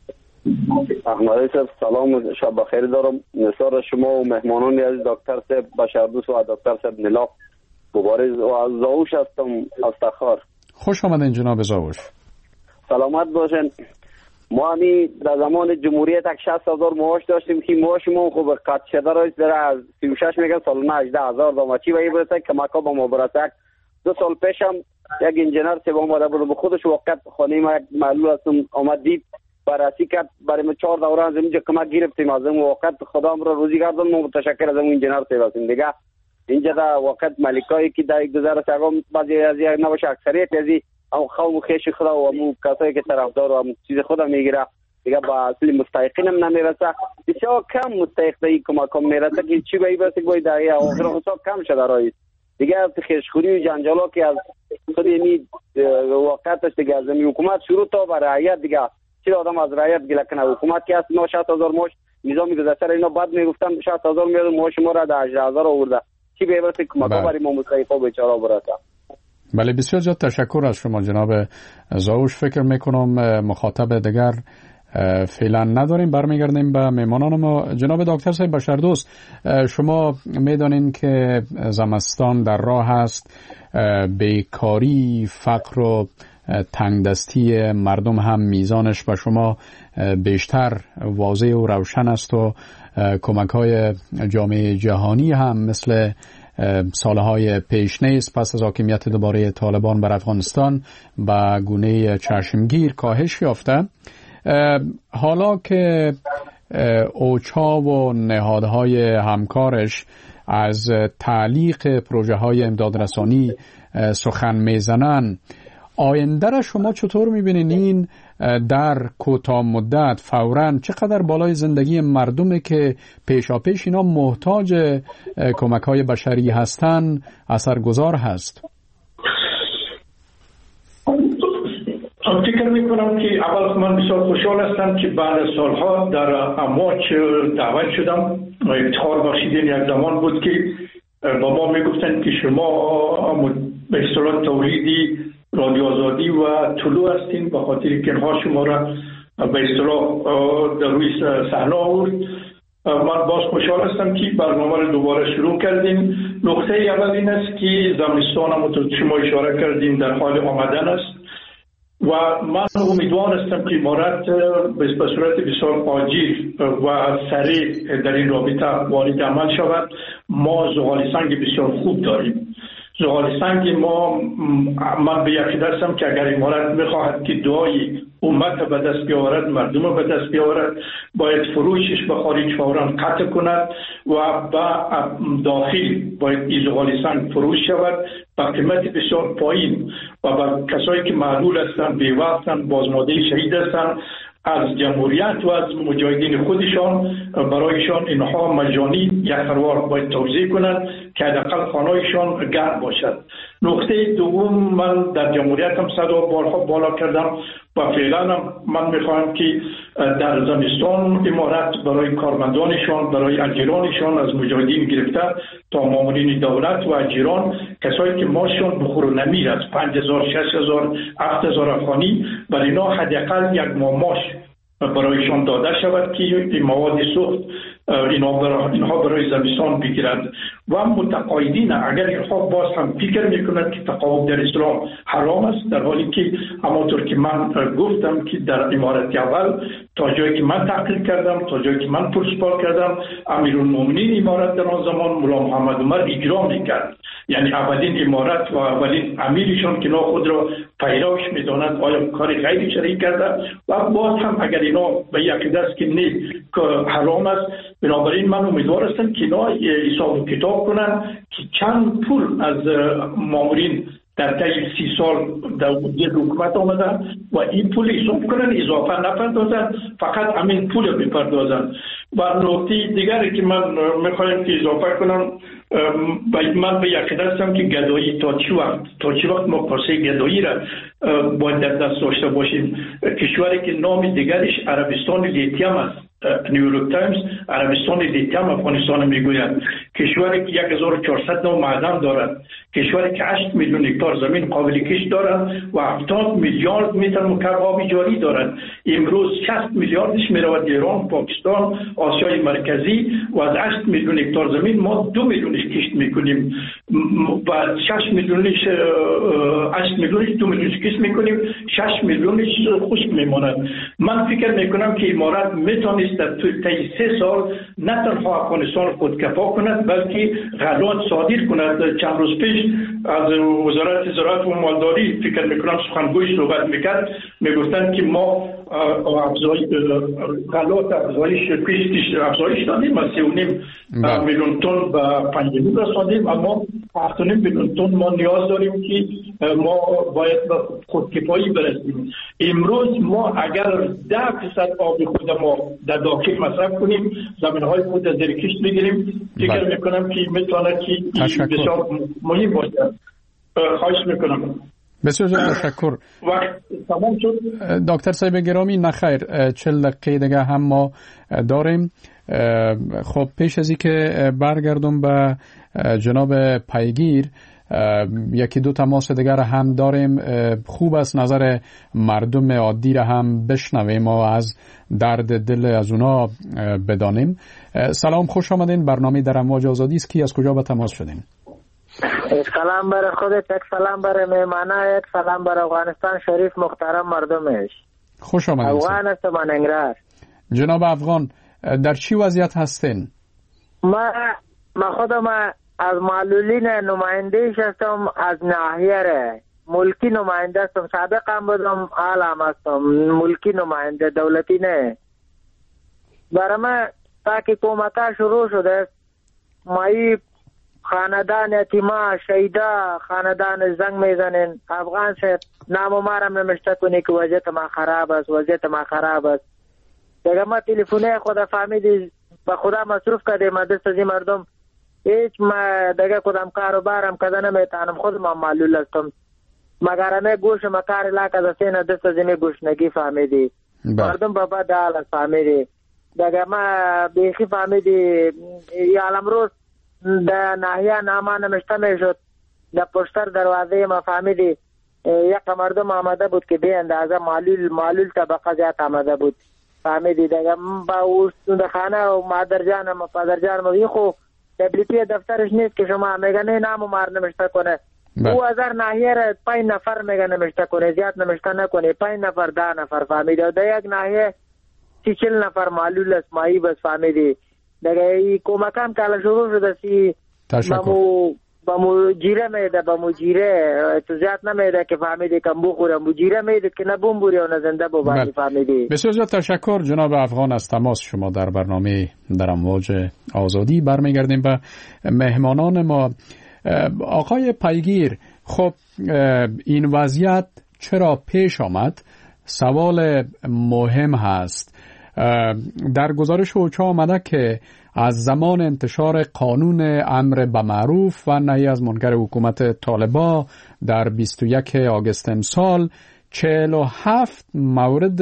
احمدی صاحب سلام، شب بخیر دارم. نثار شما و مهمانان از دکتر صاحب بشردوست و دکتر صاحب نلاف مبارز و از زاوش هستم از تخار. خوش آمدین جناب زاوش. سلامت باشین. ما همی در زمان جمهوریت یک شصت هزار معاش داشتیم که معاش ما خوب قطع شده رایست داره از سی و شش میگن سالانه هجده هزار دام چی و ای برسه که مکا با ما برسه. دو سال پیشم یک انجینر سه با ما بود به خودش وقت خانه ما یک معلول هستم آمد دید بررسی کرد برای ما چهار دوره از اینجا کمک گرفتیم از اون وقت خدا را روزی گردون. ما متشکر از اون انجینر سه هستیم دیگه. اینجا در وقت ملکایی که در گذر سگام بعضی از یک نباشه اکثریت ازی او خواه خیش خدا و امو کسایی که طرفدار و امو چیز خدا میگیره دیگه با اصلی مستحقین هم نمیرسه. بسیار کم مستحق دایی کمک هم میرسه که چی بایی برسه که باید دایی آخر حساب کم شده رایی دیگه. خیشخوری و جنجالا که از خود یعنی وقتش دیگه از این حکومت شروع تا بر رعیت دیگه چی آدم از رعیت گله کنه. حکومت که هست ما شصت هزار موش نظامی گذشته اینا بعد میگفتن شصت هزار میاد موش ما را در هجده هزار آورده چی بایی برسه کمک ها برای ما مستحق ها بیچاره برسه. بله بسیار زیاد تشکر از شما جناب زاوش. فکر میکنم مخاطب دیگر فعلا نداریم، برمیگردیم به میمانان ما. جناب دکتر صاحب بشردوست، شما میدانین که زمستان در راه است، بیکاری، فقر و تنگدستی مردم هم میزانش به شما بیشتر واضح و روشن است و کمک های جامعه جهانی هم مثل سالهای پیش نیست پس از حاکمیت دوباره طالبان بر افغانستان به گونه چشمگیر کاهش یافته. حالا که اوچا و نهادهای همکارش از تعلیق پروژه های امدادرسانی سخن میزنن، آینده را شما چطور میبینین؟ این در کوتاه مدت فوراً چقدر بالای زندگی مردمی که پیشا پیش اینا محتاج کمک های بشری هستن اثرگذار هست؟ فکر میکنم که اول من بسیار خوشحال هستم که بعد سالها در امواج دعوت شدم. افتخار بخشیدین یک زمان بود که با ما میگفتن که شما به اصطلاح تولیدی رادیو آزادی و طلوع هستین به خاطر که اینها شما را به اصطلاح در روی صحنه آورد. من باز خوشحال هستم که برنامه را دوباره شروع کردیم. نقطه اول این است که زمستان هم شما اشاره کردیم در حال آمدن است و من امیدوار هستم که امارات به صورت بسیار عاجل و سریع در این رابطه وارد عمل شود. ما زغال سنگ بسیار خوب داریم. زغال سنگ ما، من به یقین هستم که اگر امارات میخواهد که دعای امت به دست بیاورد، مردم به دست بیاورد، باید فروشش به خارج فوراً قطع کند و به داخل باید این زغال سنگ فروش شود به قیمت بسیار پایین و به کسایی که معلول هستند، بیوه هستند، بازمانده شهید هستند از جمهوریت و از مجاهدین خودشان، برایشان اینها مجانی یک خروار باید توزیع کنند که حداقل خانه‌شان گرم باشد. نقطه دوم، من در جمهوریت هم صدا بارها بالا کردم و فعلا هم من میخواهم که در زمستان امارات برای کارمندانشان، برای اجیرانشان از مجاهدین گرفته تا مامورین دولت و اجیران، کسایی که ماشون بخور نمیر از پنج هزار، شش هزار، هفت هزار افغانی، برای اینا حداقل یک ماه ماش برایشان داده شود که این مواد سوخت اینها برای اینها برای زمستان بگیرند و متقاعدین اگر اینها باز هم فکر میکنند که تقاعد در اسلام حرام است، در حالی که همانطور که من گفتم که در امارت اول تا جایی که من تحقیق کردم، تا جایی که من پرسپال کردم، امیرالمومنین امارت در آن زمان مولا محمد عمر اجرا میکرد، یعنی اولین امارت و اولین امیرشان که خود را پیروش میدانند آیا کار غیر شرعی کرده و باز هم اگر اینا به یک دست که نه حرام است، بنابراین من امیدوار هستم که اینا حساب و کتاب کنن که چند پول از مامورین در طی سی سال در حکومت آمدن و این پول حساب کنن، اضافه نپردازن، فقط همین پول بپردازن. و نکته دیگری که من میخوایم که اضافه کنم، من به یقین هستم که گدایی تا چی وقت تا چی وقت ما پاسه گدایی را باید در دست داشته باشیم. کشوری که نام دیگرش عربستان لیتیم است، نیویورک تایمز عربستان لیتیم افغانستان میگوید، کشوری که یک هزار و چهارصد نو معدن دارد، کشوری که هشت میلیون هکتار زمین قابل کشت دارد و هفتاد میلیارد متر مکعب آب جاری دارد. امروز شصت میلیاردش میرود ایران، پاکستان، آسیای مرکزی و از هشت میلیون هکتار زمین ما دو میلیونش کشت میکنیم و شش میلیونش هشت میلیونش دو میلیونش کشت میکنیم، شش میلیونش خشک میماند. من فکر میکنم که امارات میتونست در طی سه سال نه تنها افغانستان خود کفا کند بلکه غلات صادر کند. چند روز پیش از وزارت زراعت و مالداری فکر میکنم سخنگوی صحبت میکرد، میگفتن که ما افزایش غلات افزایش پیش افزایش دادیم از سه و نیم میلیون تن به پنج میلیون رساندیم، اما هفت و نیم میلیون تن ما نیاز داریم که ما باید به خودکفایی برسیم. امروز ما اگر ده درصد آب خود ما در داخل مصرف کنیم، زمین‌های خود از زیر کشت بگیریم، فکر میکنم که میتونه که بسیار مهم باشه. خواهش میکنم. بسیار تشکر. وقت تمام شد. دکتر صاحب گرامی، نخیر چهل دقیقه دیگه هم ما داریم. خب پیش از اینکه برگردم به جناب پیگیر، یکی دو تماس دیگر هم داریم. خوب است نظر مردم عادی را هم بشنویم و از درد دل از اونا بدانیم. سلام، خوش آمدین. برنامه در امواج آزادی است. کی از کجا به تماس شدین؟ سلام برای خودت، یک سلام برای مهمانه، یک سلام برای افغانستان شریف محترم مردمش. خوش آمدین. افغان هستم من انگرار. جناب افغان، در چی وضعیت هستین؟ ما ما خودم از معلولین نمایندهش هستم، از ناحیه ملکی نماینده هستم. سابق هم بودم، حال هم هستم ملکی نماینده، دولتی نه. برای ما تا که کمکا شروع شده، مایی خاندان یتیما شهیدا خاندان زنگ میزنین، افغان سے نام و مارم نمشته کنی که وضعیت ما خراب است، وضعیت ما خراب است. دیگه ما تلفونه خدا فهمیدی با خدا مصروف کرده، ما دست ازی مردم هیچ ما دیگه کدام کاروبارم کده نمیتانم، خود ما معلول هستم. مگر همه گوش ما کار لاکه دستین دست ازی می گوشنگی فهمیدی، مردم بابا دال است فهمیدی. دیگه ما بیخی فهمیدی یالم روز در ناحیه نامه نمشته میشد، در پشتر دروازه ما فهمیدی یک مردم آمده بود که به اندازه معلول معلول طبقه زیاد آمده بود فهمیدی. دیگه با او خانه و مادر جانم و پدر جانم و خو تبلیتی دفترش نیست که شما میگه نه نام و مار نمشته کنه. او هزار ناحیه را پنج نفر میگه نمشته کنه، زیاد نمشته نکنه، پنج نفر ده نفر فهمیدی. و در یک ناحیه سی چل نفر معلول است مایی بس فهمیدی. دیگه ای کمکم که حالا شروع شده سی بمو بمو جیره میده، بمو جیره تو زیاد نمیده که فهمیدی کم بخوره، بمو جیره میده که نه بوم بوری و نه زنده ببانی فهمیدی. بسیار زیاد تشکر جناب افغان از تماس شما در برنامه در امواج آزادی. برمیگردیم به مهمانان ما. آقای پیگیر، خب این وضعیت چرا پیش آمد؟ سوال مهم هست. در گزارش اوچا آمده که از زمان انتشار قانون امر به معروف و نهی از منکر حکومت طالبان در بیست و یک آگوست امسال چهل و هفت مورد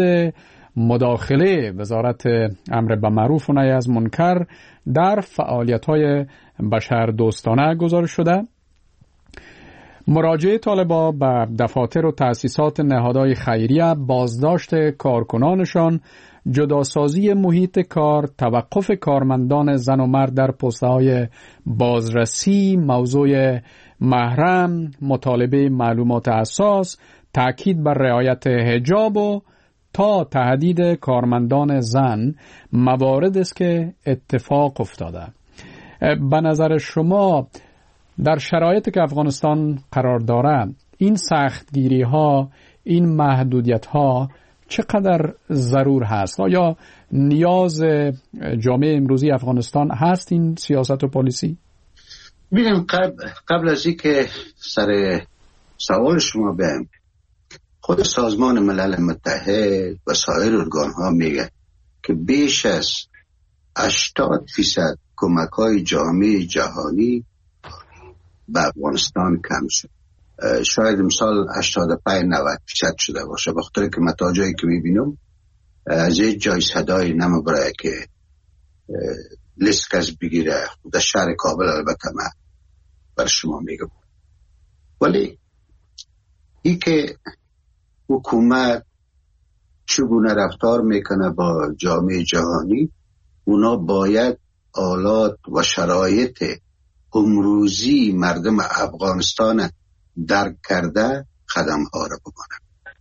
مداخله وزارت امر به معروف و نهی از منکر در فعالیت‌های بشردوستانه گزارش شده. مراجعه طالبا به دفاتر و تأسیسات نهادهای خیریه، بازداشت کارکنانشان، جداسازی محیط کار، توقف کارمندان زن و مرد در پست‌های بازرسی، موضوع محرم، مطالبه معلومات اساس، تأکید بر رعایت حجاب و تا تهدید کارمندان زن موارد است که اتفاق افتاده. به نظر شما در شرایطی که افغانستان قرار دارد این سختگیری ها، این محدودیت ها چقدر ضرور هست؟ آیا نیاز جامعه امروزی افغانستان هست این سیاست و پالیسی؟ ببینم قبل, قبل از اینکه سر سوال شما بیایم، خود سازمان ملل متحد و سایر ارگان ها میگه که بیش از هشتاد فیصد کمک های جامعه جهانی به افغانستان کم شد. شاید امسال هشتاد و پنج نود فیصد شده باشه، به خاطر که متاجایی که میبینم از یک جای صدای نمیبره که لیست کس بگیره. در شهر کابل البته من بر شما میگم، ولی ای که حکومت چگونه رفتار میکنه با جامعه جهانی، اونا باید آلات و شرایط امروزی مردم افغانستان درک کرده قدم ها را بکنن.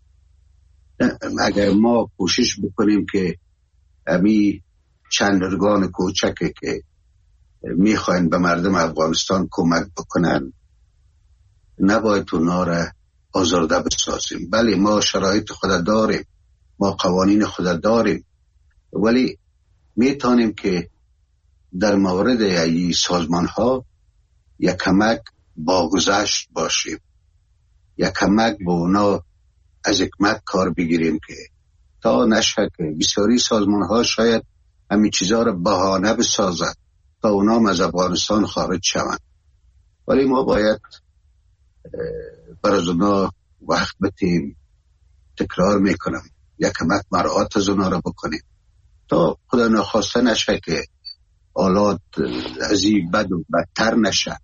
اگر ما کوشش بکنیم که امی چند ارگان کوچکی که میخواین به مردم افغانستان کمک بکنن، نباید اونا را آزرده بسازیم. بله ما شرایط خود داریم، ما قوانین خود داریم، ولی میتونیم که در مورد ای سازمان ها یک کمک با گذشت باشیم، یک کمک با اونا از حکمت کار بگیریم که تا نشه که بسیاری سازمان ها شاید همین چیزها را بهانه بسازد تا اونا از افغانستان خارج شوند. ولی ما باید برای اونا وقت بتیم، تکرار میکنم، یک کمک مراعات از اونا را بکنیم تا خدا نخواسته نشه که آلات از این بد و بدتر نشه.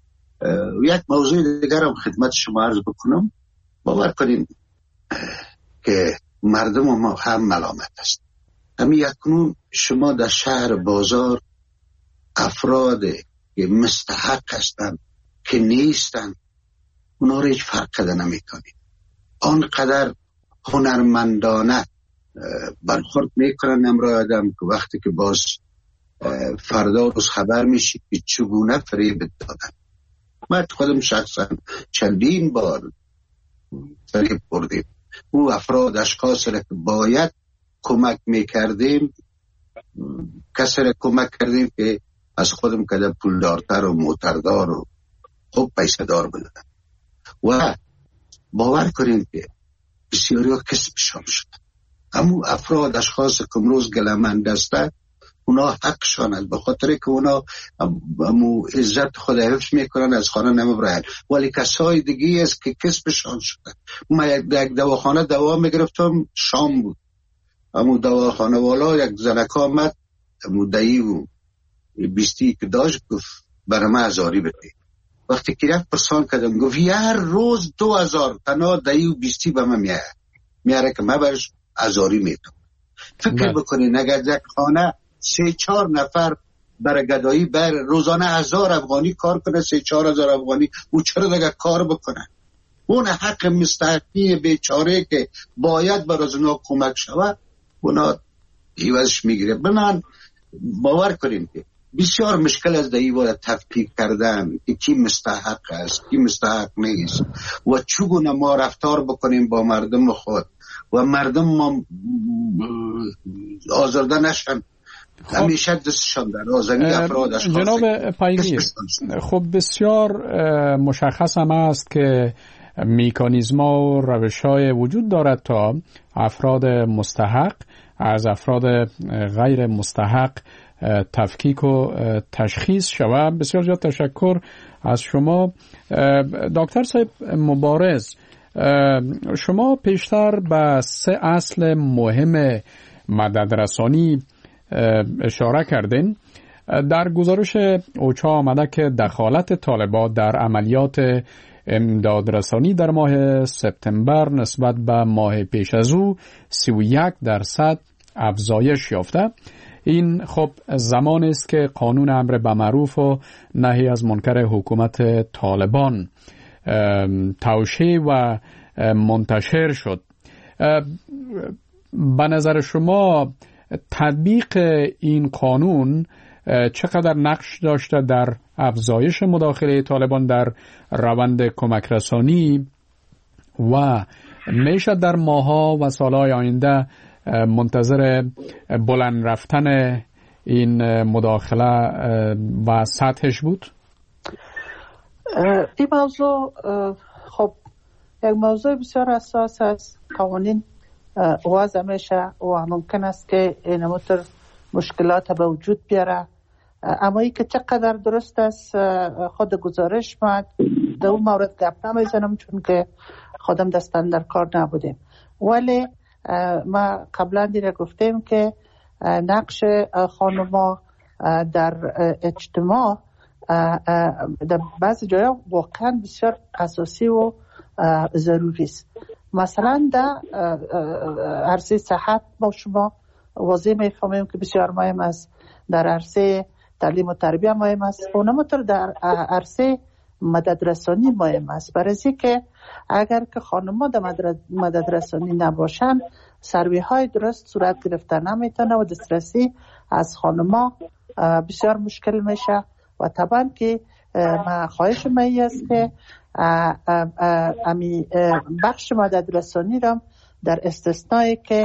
یک موضوع دیگر هم خدمت شما عرض بکنم. باور کنین که مردم ما هم ملامت است. همین اکنون شما در شهر بازار افراد که مستحق هستند که نیستند، اونا را هیچ فرق کده نمی کنید. آنقدر هنرمندانه برخورد میکنن امرای آدم که وقتی که باز فردا روز خبر میشه که چگونه فریب دادن. من خودم شخصا چندین بار فریب بردیم. او افراد اشخاص را که باید کمک میکردیم، کسی را کمک کردیم که از خودم کده پولدارتر و موتردار و خوب پیسه دار بدن. و باور کنیم که بسیاری ها کسبشان شد. همون افراد اشخاص که امروز گلمند هستند، اونا حقشان است، به خاطر که اونا امو عزت خود حفظ میکنن، از خانه نمیبرن. ولی کسای دیگه است که کسبشان شده. من یک دواخانه دوا میگرفتم، شام بود، امو دواخانه والا یک زنک آمد، امو دایی و بیستی که داشت گفت برای من هزاری بده. وقتی که رفت پرسان کردم، گفت هر روز دو هزار تنها دایی و بیستی به من میاره میاره که من برش هزاری میتونم. فکر بکنین اگر یک خانه سه چهار نفر برای گدایی بر روزانه هزار افغانی کار کنه، سه چهار هزار افغانی، او چرا دیگه کار بکنه؟ اون حق مستحقی بیچاره که باید برای اونا کمک شود، اونا عوضش میگیره. بنان باور کنیم که بسیار مشکل از دیوار تفکیک کردن که کی مستحق است، کی مستحق نیست و چگونه ما رفتار بکنیم با مردم خود و مردم ما آزرده نشن. همیشه دستشان در آزنی افراد اشخاص. جناب پایگیر، خب بسیار مشخص هم است که میکانیزما و روش‌های وجود دارد تا افراد مستحق از افراد غیر مستحق تفکیک و تشخیص شود. بسیار زیاد تشکر از شما. دکتر صاحب مبارز، شما پیشتر به سه اصل مهم مددرسانی اشاره کردین. در گزارش اوچا آمده که دخالت طالبان در عملیات امدادرسانی در ماه سپتامبر نسبت به ماه پیش از او سی و یک درصد افزایش یافته. این خب زمانی است که قانون امر به معروف و نهی از منکر حکومت طالبان توشیح و منتشر شد. به نظر شما تطبیق این قانون چقدر نقش داشته در افزایش مداخله طالبان در روند کمک رسانی و میشه در ماها و سالهای آینده منتظر بلند رفتن این مداخله و سطحش بود؟ این موضوع خب یک موضوع بسیار اساس است. قوانین وضع میشه و ممکن است که این مطور مشکلات به وجود بیاره، اما ای که چقدر درست است خود گزارش مد در اون مورد گپ نمیزنم چون که خودم دستن در کار نبودیم، ولی ما قبلا دیره گفتیم که نقش خانما در اجتماع در بعض جایا واقعا بسیار اساسی و ضروری است. مثلا در عرصه صحت ما شما واضح میفهمیم که بسیار مهم است، در عرصه تعلیم و تربیت مهم است، اونمطور در عرصه مددرسانی مهم است، برای که اگر که خانم‌ها در مددرسانی نباشن سروی های درست صورت گرفتن نمیتونه و دسترسی از خانم‌ها بسیار مشکل میشه و طبعا که ما خواهش می است که امی بخش مددرسانی را در استثنایی که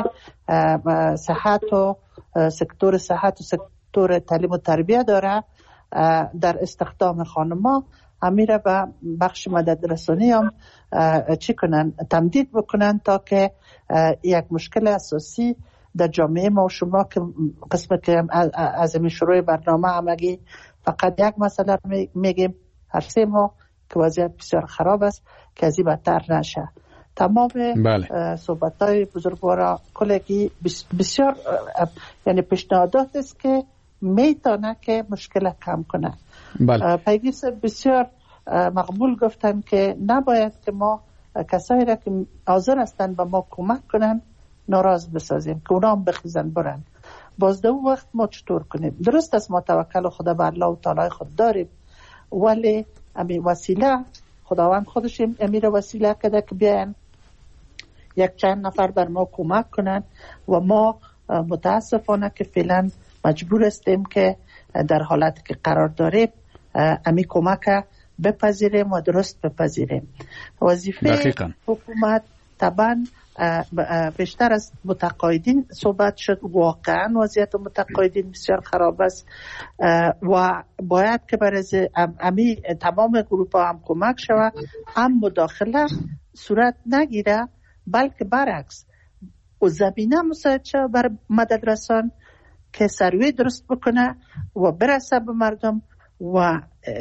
صحت و سکتور صحت و سکتور تعلیم و تربیت داره در استخدام خانم‌ها امیره به بخش مددرسانی هم چی کنن تمدید بکنن تا که یک مشکل اساسی در جامعه ما و شما که قسم که از این شروع برنامه همگی فقط یک مسئله میگیم هر سه ما که وضعیت بسیار خراب است که از این بدتر نشه. تمام بله. صحبت های بزرگوارا کلگی بسیار یعنی پیشنهادات است که میتونه که مشکل کم کنه. بله. پیگیرس بسیار مقبول گفتن که نباید که ما کسایی را که حاضر هستن به ما کمک کنن ناراض بسازیم که اونا هم بخیزن برن. باز دو وقت ما چطور کنیم؟ درست است ما توکل خدا به الله و تعالی خود داریم، ولی امی وسیله خداوند خودش امیر وسیله کده که بیاین یک چند نفر بر ما کمک کنن و ما متاسفانه که فعلا مجبور هستیم که در حالتی که قرار داریم امی کمک بپذیریم و درست بپذیریم. وظیفه دقیقا. حکومت طبعا بیشتر از متقاعدین صحبت شد. واقعا وضعیت متقاعدین بسیار خراب است و باید که برای امی تمام گروه ها هم کمک شود، هم مداخله صورت نگیره بلکه برعکس و زمینه مساعد شود بر مدد رسان که سروی درست بکنه و برسه به مردم و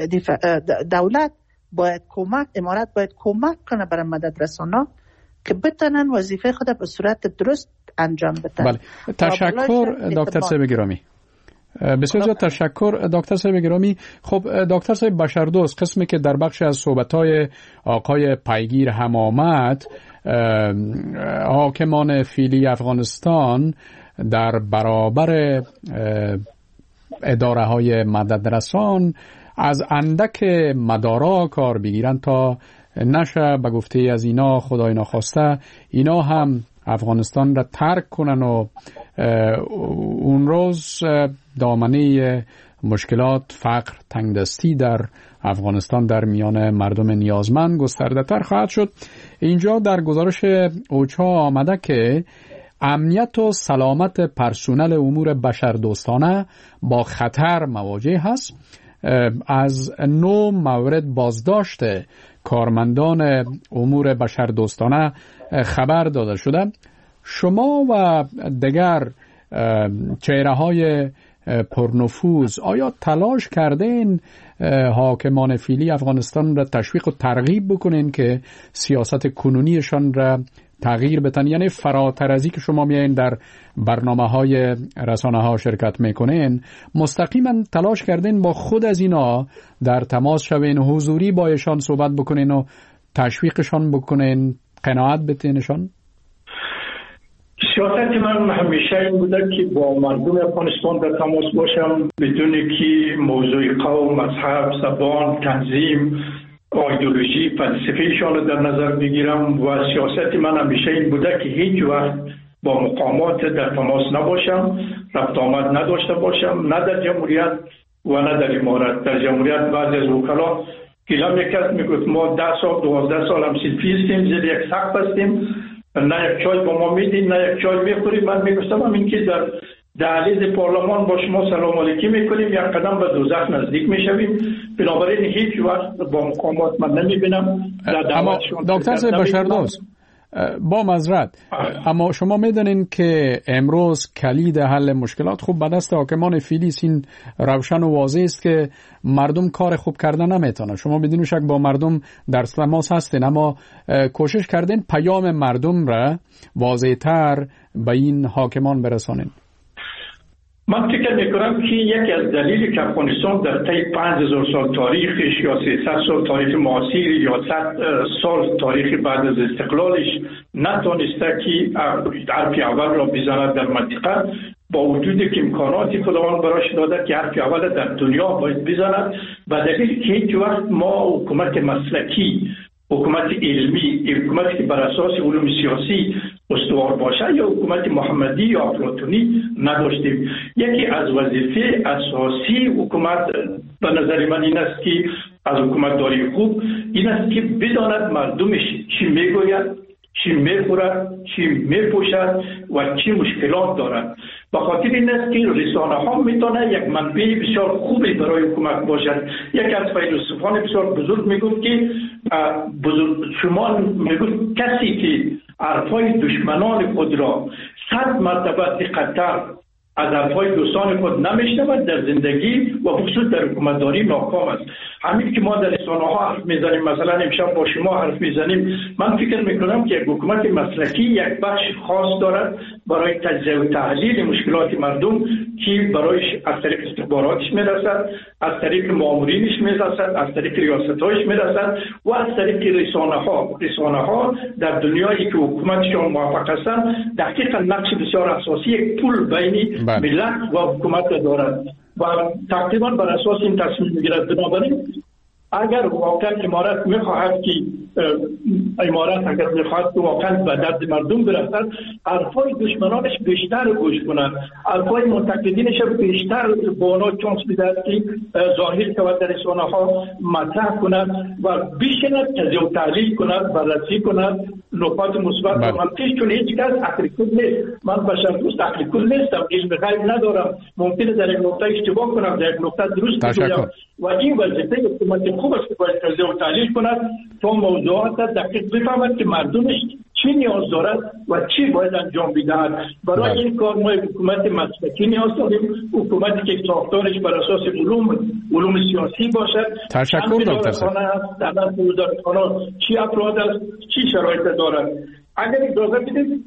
دولت باید کمک امارت باید کمک کنه برای مدد رسانا که بتونن وظیفه خود به صورت درست انجام بدن. بله. تشکر دکتر صاحب گرامی. بسیار زیاد تشکر دکتر صاحب گرامی. خب دکتر صاحب بشردوست، قسمی که در بخش از صحبت‌های آقای پیگیر هم آمد، حاکمان فعلی افغانستان در برابر اداره های مددرسان از اندک مدارا کار بگیرن تا نشه به گفته از اینا خدای ناخواسته اینا هم افغانستان را ترک کنن و اون روز دامنه مشکلات فقر تنگدستی در افغانستان در میان مردم نیازمند گسترده تر خواهد شد. اینجا در گزارش اوچا آمده که امنیت و سلامت پرسنل امور بشردوستانه با خطر مواجه هست. از نو مورد بازداشت کارمندان امور بشردوستانه خبر داده شده. شما و دیگر چهره های پرنفوذ، آیا تلاش کردین حاکمان فعلی افغانستان را تشویق و ترغیب بکنین که سیاست کنونیشان را تغییر بدن؟ یعنی فراتر از این که شما میایین در برنامه های رسانه ها شرکت میکنین، مستقیما تلاش کردین با خود از اینا در تماس شوین، حضوری با ایشان صحبت بکنین و تشویقشان بکنین، قناعت بدینشان؟ سیاست من همیشه این بوده که با مردم افغانستان در تماس باشم، بدون که موضوع قوم، مذهب، زبان، تنظیم، ایدئولوژی، فلسفه‌شان رو در نظر بگیرم. و سیاست من همیشه این بوده که هیچ وقت با مقامات در تماس نباشم، رفت آمد نداشته باشم، نه در جمهوریت و نه در امارت. در جمهوریت بعضی از وکلا گله میکرد، میگفت ما ده سال دوازده سال هم سلفی هستیم، زیر یک سقف هستیم، نه یک چای با ما میدین نه یک چای میخوریم. من میگفتم هم این که در دهلیز پارلمان با شما سلام علیکی میکنیم، یک قدم به دوزخ نزدیک میشویم. بنابراین هیچ وقت با مقامات من نمیبینم. اما دکتر بشردوست، با معذرت، اما شما میدونین که امروز کلید حل مشکلات خوب به دست حاکمان فعلی این روشن و واضح است که مردم کار خوب کردن نمیتونه. شما بدون شک با مردم در تماس هستین، اما کوشش کردین پیام مردم را واضح‌تر به این حاکمان برسانین؟ من فکر میکنم که یکی از دلیلی که افغانستان در طی پنج هزار سال تاریخش یا سیصد سال تاریخ معاصر یا صد سال تاریخ بعد از استقلالش نتونسته که حرف اول را بزند در منطقه، با وجود که امکاناتی خداوند براش داده که حرف اول در دنیا باید بزند، به دلیل که هیچ وقت ما حکومت مسلکی، حکومت علمی، حکومتی که بر اساس علوم سیاسی استوار باشه یا حکومت محمدی یا افلاطونی نداشتیم. یکی از وظیفه اساسی حکومت به نظر من این است که از حکومت داری خوب این است که بداند مردمش چی میگوید، چی میخورد، چی میپوشد و چی مشکلات دارد. به خاطر این است که رسانه ها میتونه یک منبع بسیار خوبی برای حکومت باشد. یکی از فیلسوفان بسیار بزرگ میگفت که بزرگ شما میگفت کسی که حرفای دشمنان خود را صد مرتبه دقت‌تر از حرفای دوستان خود نمیشنود در زندگی و خصوص در حکومتداری ناکام است. همین که ما در رسانه ها حرف میزنیم، مثلا امشب با شما حرف میزنیم، من فکر میکنم که یک حکومت مسلکی یک بخش خاص دارد برای تجزیه و تحلیل مشکلات مردم که برایش از طریق استخباراتش میرسد، از طریق مامورینش میرسد، از طریق ریاستهایش میرسد و از طریق رسانه ها. رسانه ها در دنیایی که حکومتشون موفق هستند دقیقا نقش بسیار اساسی یک پل بین ملت و حکومت دارد و تقریبا بر اساس این تصمیم میگیرد. بنابراین اگر واقعا امارت میخواهد که امارت اگر میخواهد که واقعا به درد مردم برسد، حرفای دشمنانش بیشتر گوش کنند، حرفای منتقدینش بیشتر با آنها چانس بدهد که ظاهر شود در رسانه ها مطرح کند و بیشتر تجزیه و تحلیل کند، بررسی کند نکات مثبت و منفی، چون هیچ کس عقل کل نیست. من بشردوست عقل کل نیستم، علم غیب ندارم، ممکنه در یک نقطه اشتباه کنم، در یک نقطه درست بگویم و این وظیفه حکومت خوب است که باید تجزیه و تحلیل کند تا موضوعات دقیق بفهمد که مردمش چی نیاز دارد و چی باید انجام بدهد. برای این کار ما حکومت مسلکی نیاز داریم، حکومتی که ساختارش بر اساس علوم علوم سیاسی باشد. تشکر دکتر صاحب. در وزارتخانه چی افراد است، چی شرایط دارد. اگر اجازه بدید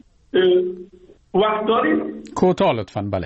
وقت داریم کوتاه لطفاً. بله،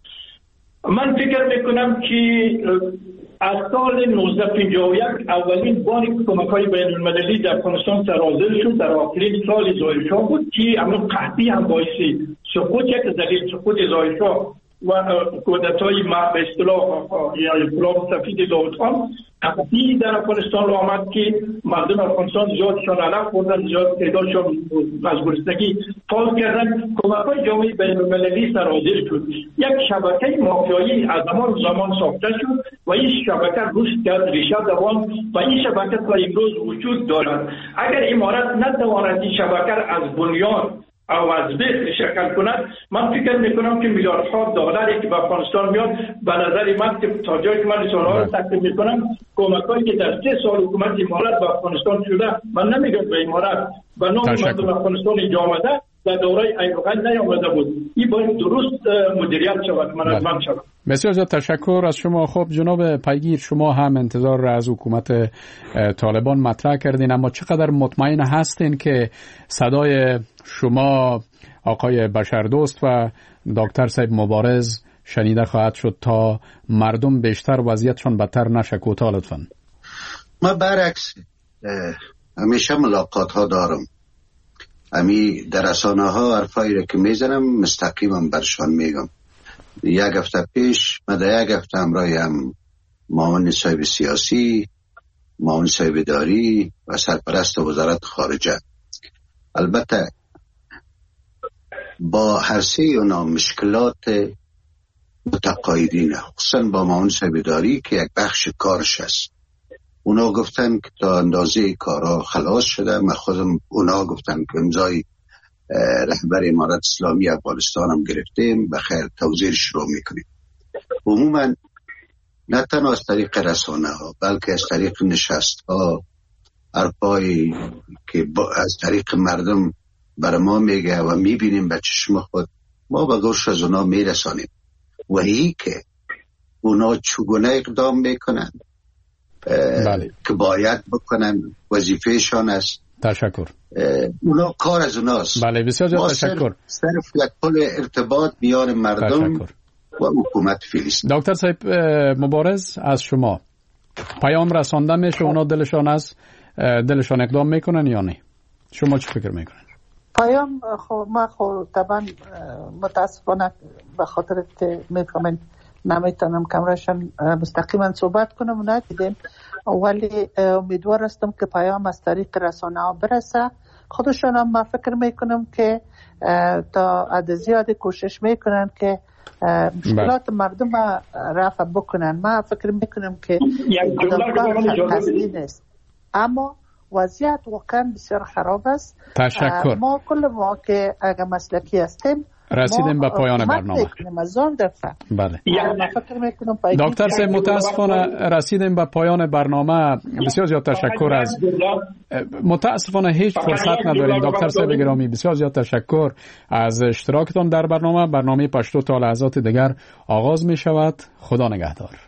من فکر میکنم که از سال نوزده پنجاه و یک اولین بار کمک‌های بین‌المللی در افغانستان سرازیر شد در آخرین سال ظاهر شاه بود که امر قحطی هم باعث سقوط یک دلیل سقوط ظاهر شاه و کودتای به اصطلاح یا انقلاب سفید داود خان قحطی در افغانستان رو آمد که مردم افغانستان زیادشان علف خوردن، زیاد تعدادشان از گرسنگی فوت کردن. کمک‌های جامعه بین‌المللی سرازیر شد. یک شبکه مافیایی از زمان زمان ساخته شد و این شبکه رشد کرد، ریشه دوان و این شبکه تا امروز وجود دارد. اگر امارت نتواند این شبکه از بنیاد او از بیت شکل کند، من فکر میکنم که میلیاردها دلاری که به افغانستان میاد، به نظر من که تا جایی که من رسانه‌ها رو تقدیم میکنم کمک‌هایی که در سه سال حکومت امارت به افغانستان شده، من نمیگم به امارت، به نام مردم افغانستان اینجا آمده، در دوره ایروغل نیامده بود. این باید درست مدیریت شود، منظم شود. بسیار زیاد تشکر از شما. خب جناب پیگیر، شما هم انتظار را از حکومت طالبان مطرح کردین، اما چقدر مطمئن هستین که صدای شما آقای بشردوست و دکتر صاحب مبارز شنیده خواهد شد تا مردم بیشتر وضعیتشون بدتر نشه؟ کوتاه لطفاً. ما برعکس همیشه ملاقات ها دارم، امی در رسانه ها حرفایی را که میزنم مستقیما برشان میگم. یک هفته پیش من در یک هفته همراه هم معاون صاحب سیاسی، معاون صاحب اداری و سرپرست وزارت خارجه، البته با هر سه اونا مشکلات متقاعدین، خصوصا با معاون صاحب اداری که یک بخش کارش است، اونا گفتن که تا اندازه کارها خلاص شده. من خودم اونا گفتن که امضای رهبر امارت اسلامی افغانستان هم گرفتیم، بخیر توزیع شروع میکنیم. عموما نه تنها از طریق رسانه ها بلکه از طریق نشست ها، حرفایی که از طریق مردم برای ما میگه و میبینیم به چشم خود، ما به گوش از اونا میرسانیم و ای که اونا چگونه اقدام میکنن بله. که باید بکنن، وظیفهشان است. تشکر. اونا کار از اوناست. بله بسیار زیاد تشکر. صرف یک پل ارتباط میان مردم تشکر. و حکومت فلسطین. دکتر صاحب مبارز، از شما پیام رسانده میشه اونا دلشان از دلشان اقدام میکنن یا نه؟ شما چی فکر میکنن؟ پیام خو ما خو طبعا متاسفانه به خاطر که میفهمین نمیتونم کامرشان مستقیما صحبت کنم ندیدیم، ولی امیدوار هستم که پیام از طریق رسانه ها برسه. خودشان هم من فکر میکنم که تا حد زیادی کوشش میکنن که مشکلات مردم رفع بکنن. من فکر میکنم که قصدی نیست، اما وضعیت واقعا بسیار خراب است. تشکر. ما کل ما که اگر مسلکی هستیم رسیدیم به پایان برنامه. بله. دکتر صاحب متاسفانه رسیدیم به پایان برنامه. بسیار زیاد تشکر. از متاسفانه هیچ فرصت نداریم. دکتر صاحب گرامی بسیار زیاد تشکر از اشتراکتان در برنامه. برنامه پشتو تا لحظات دیگر آغاز می شود. خدا نگهدار.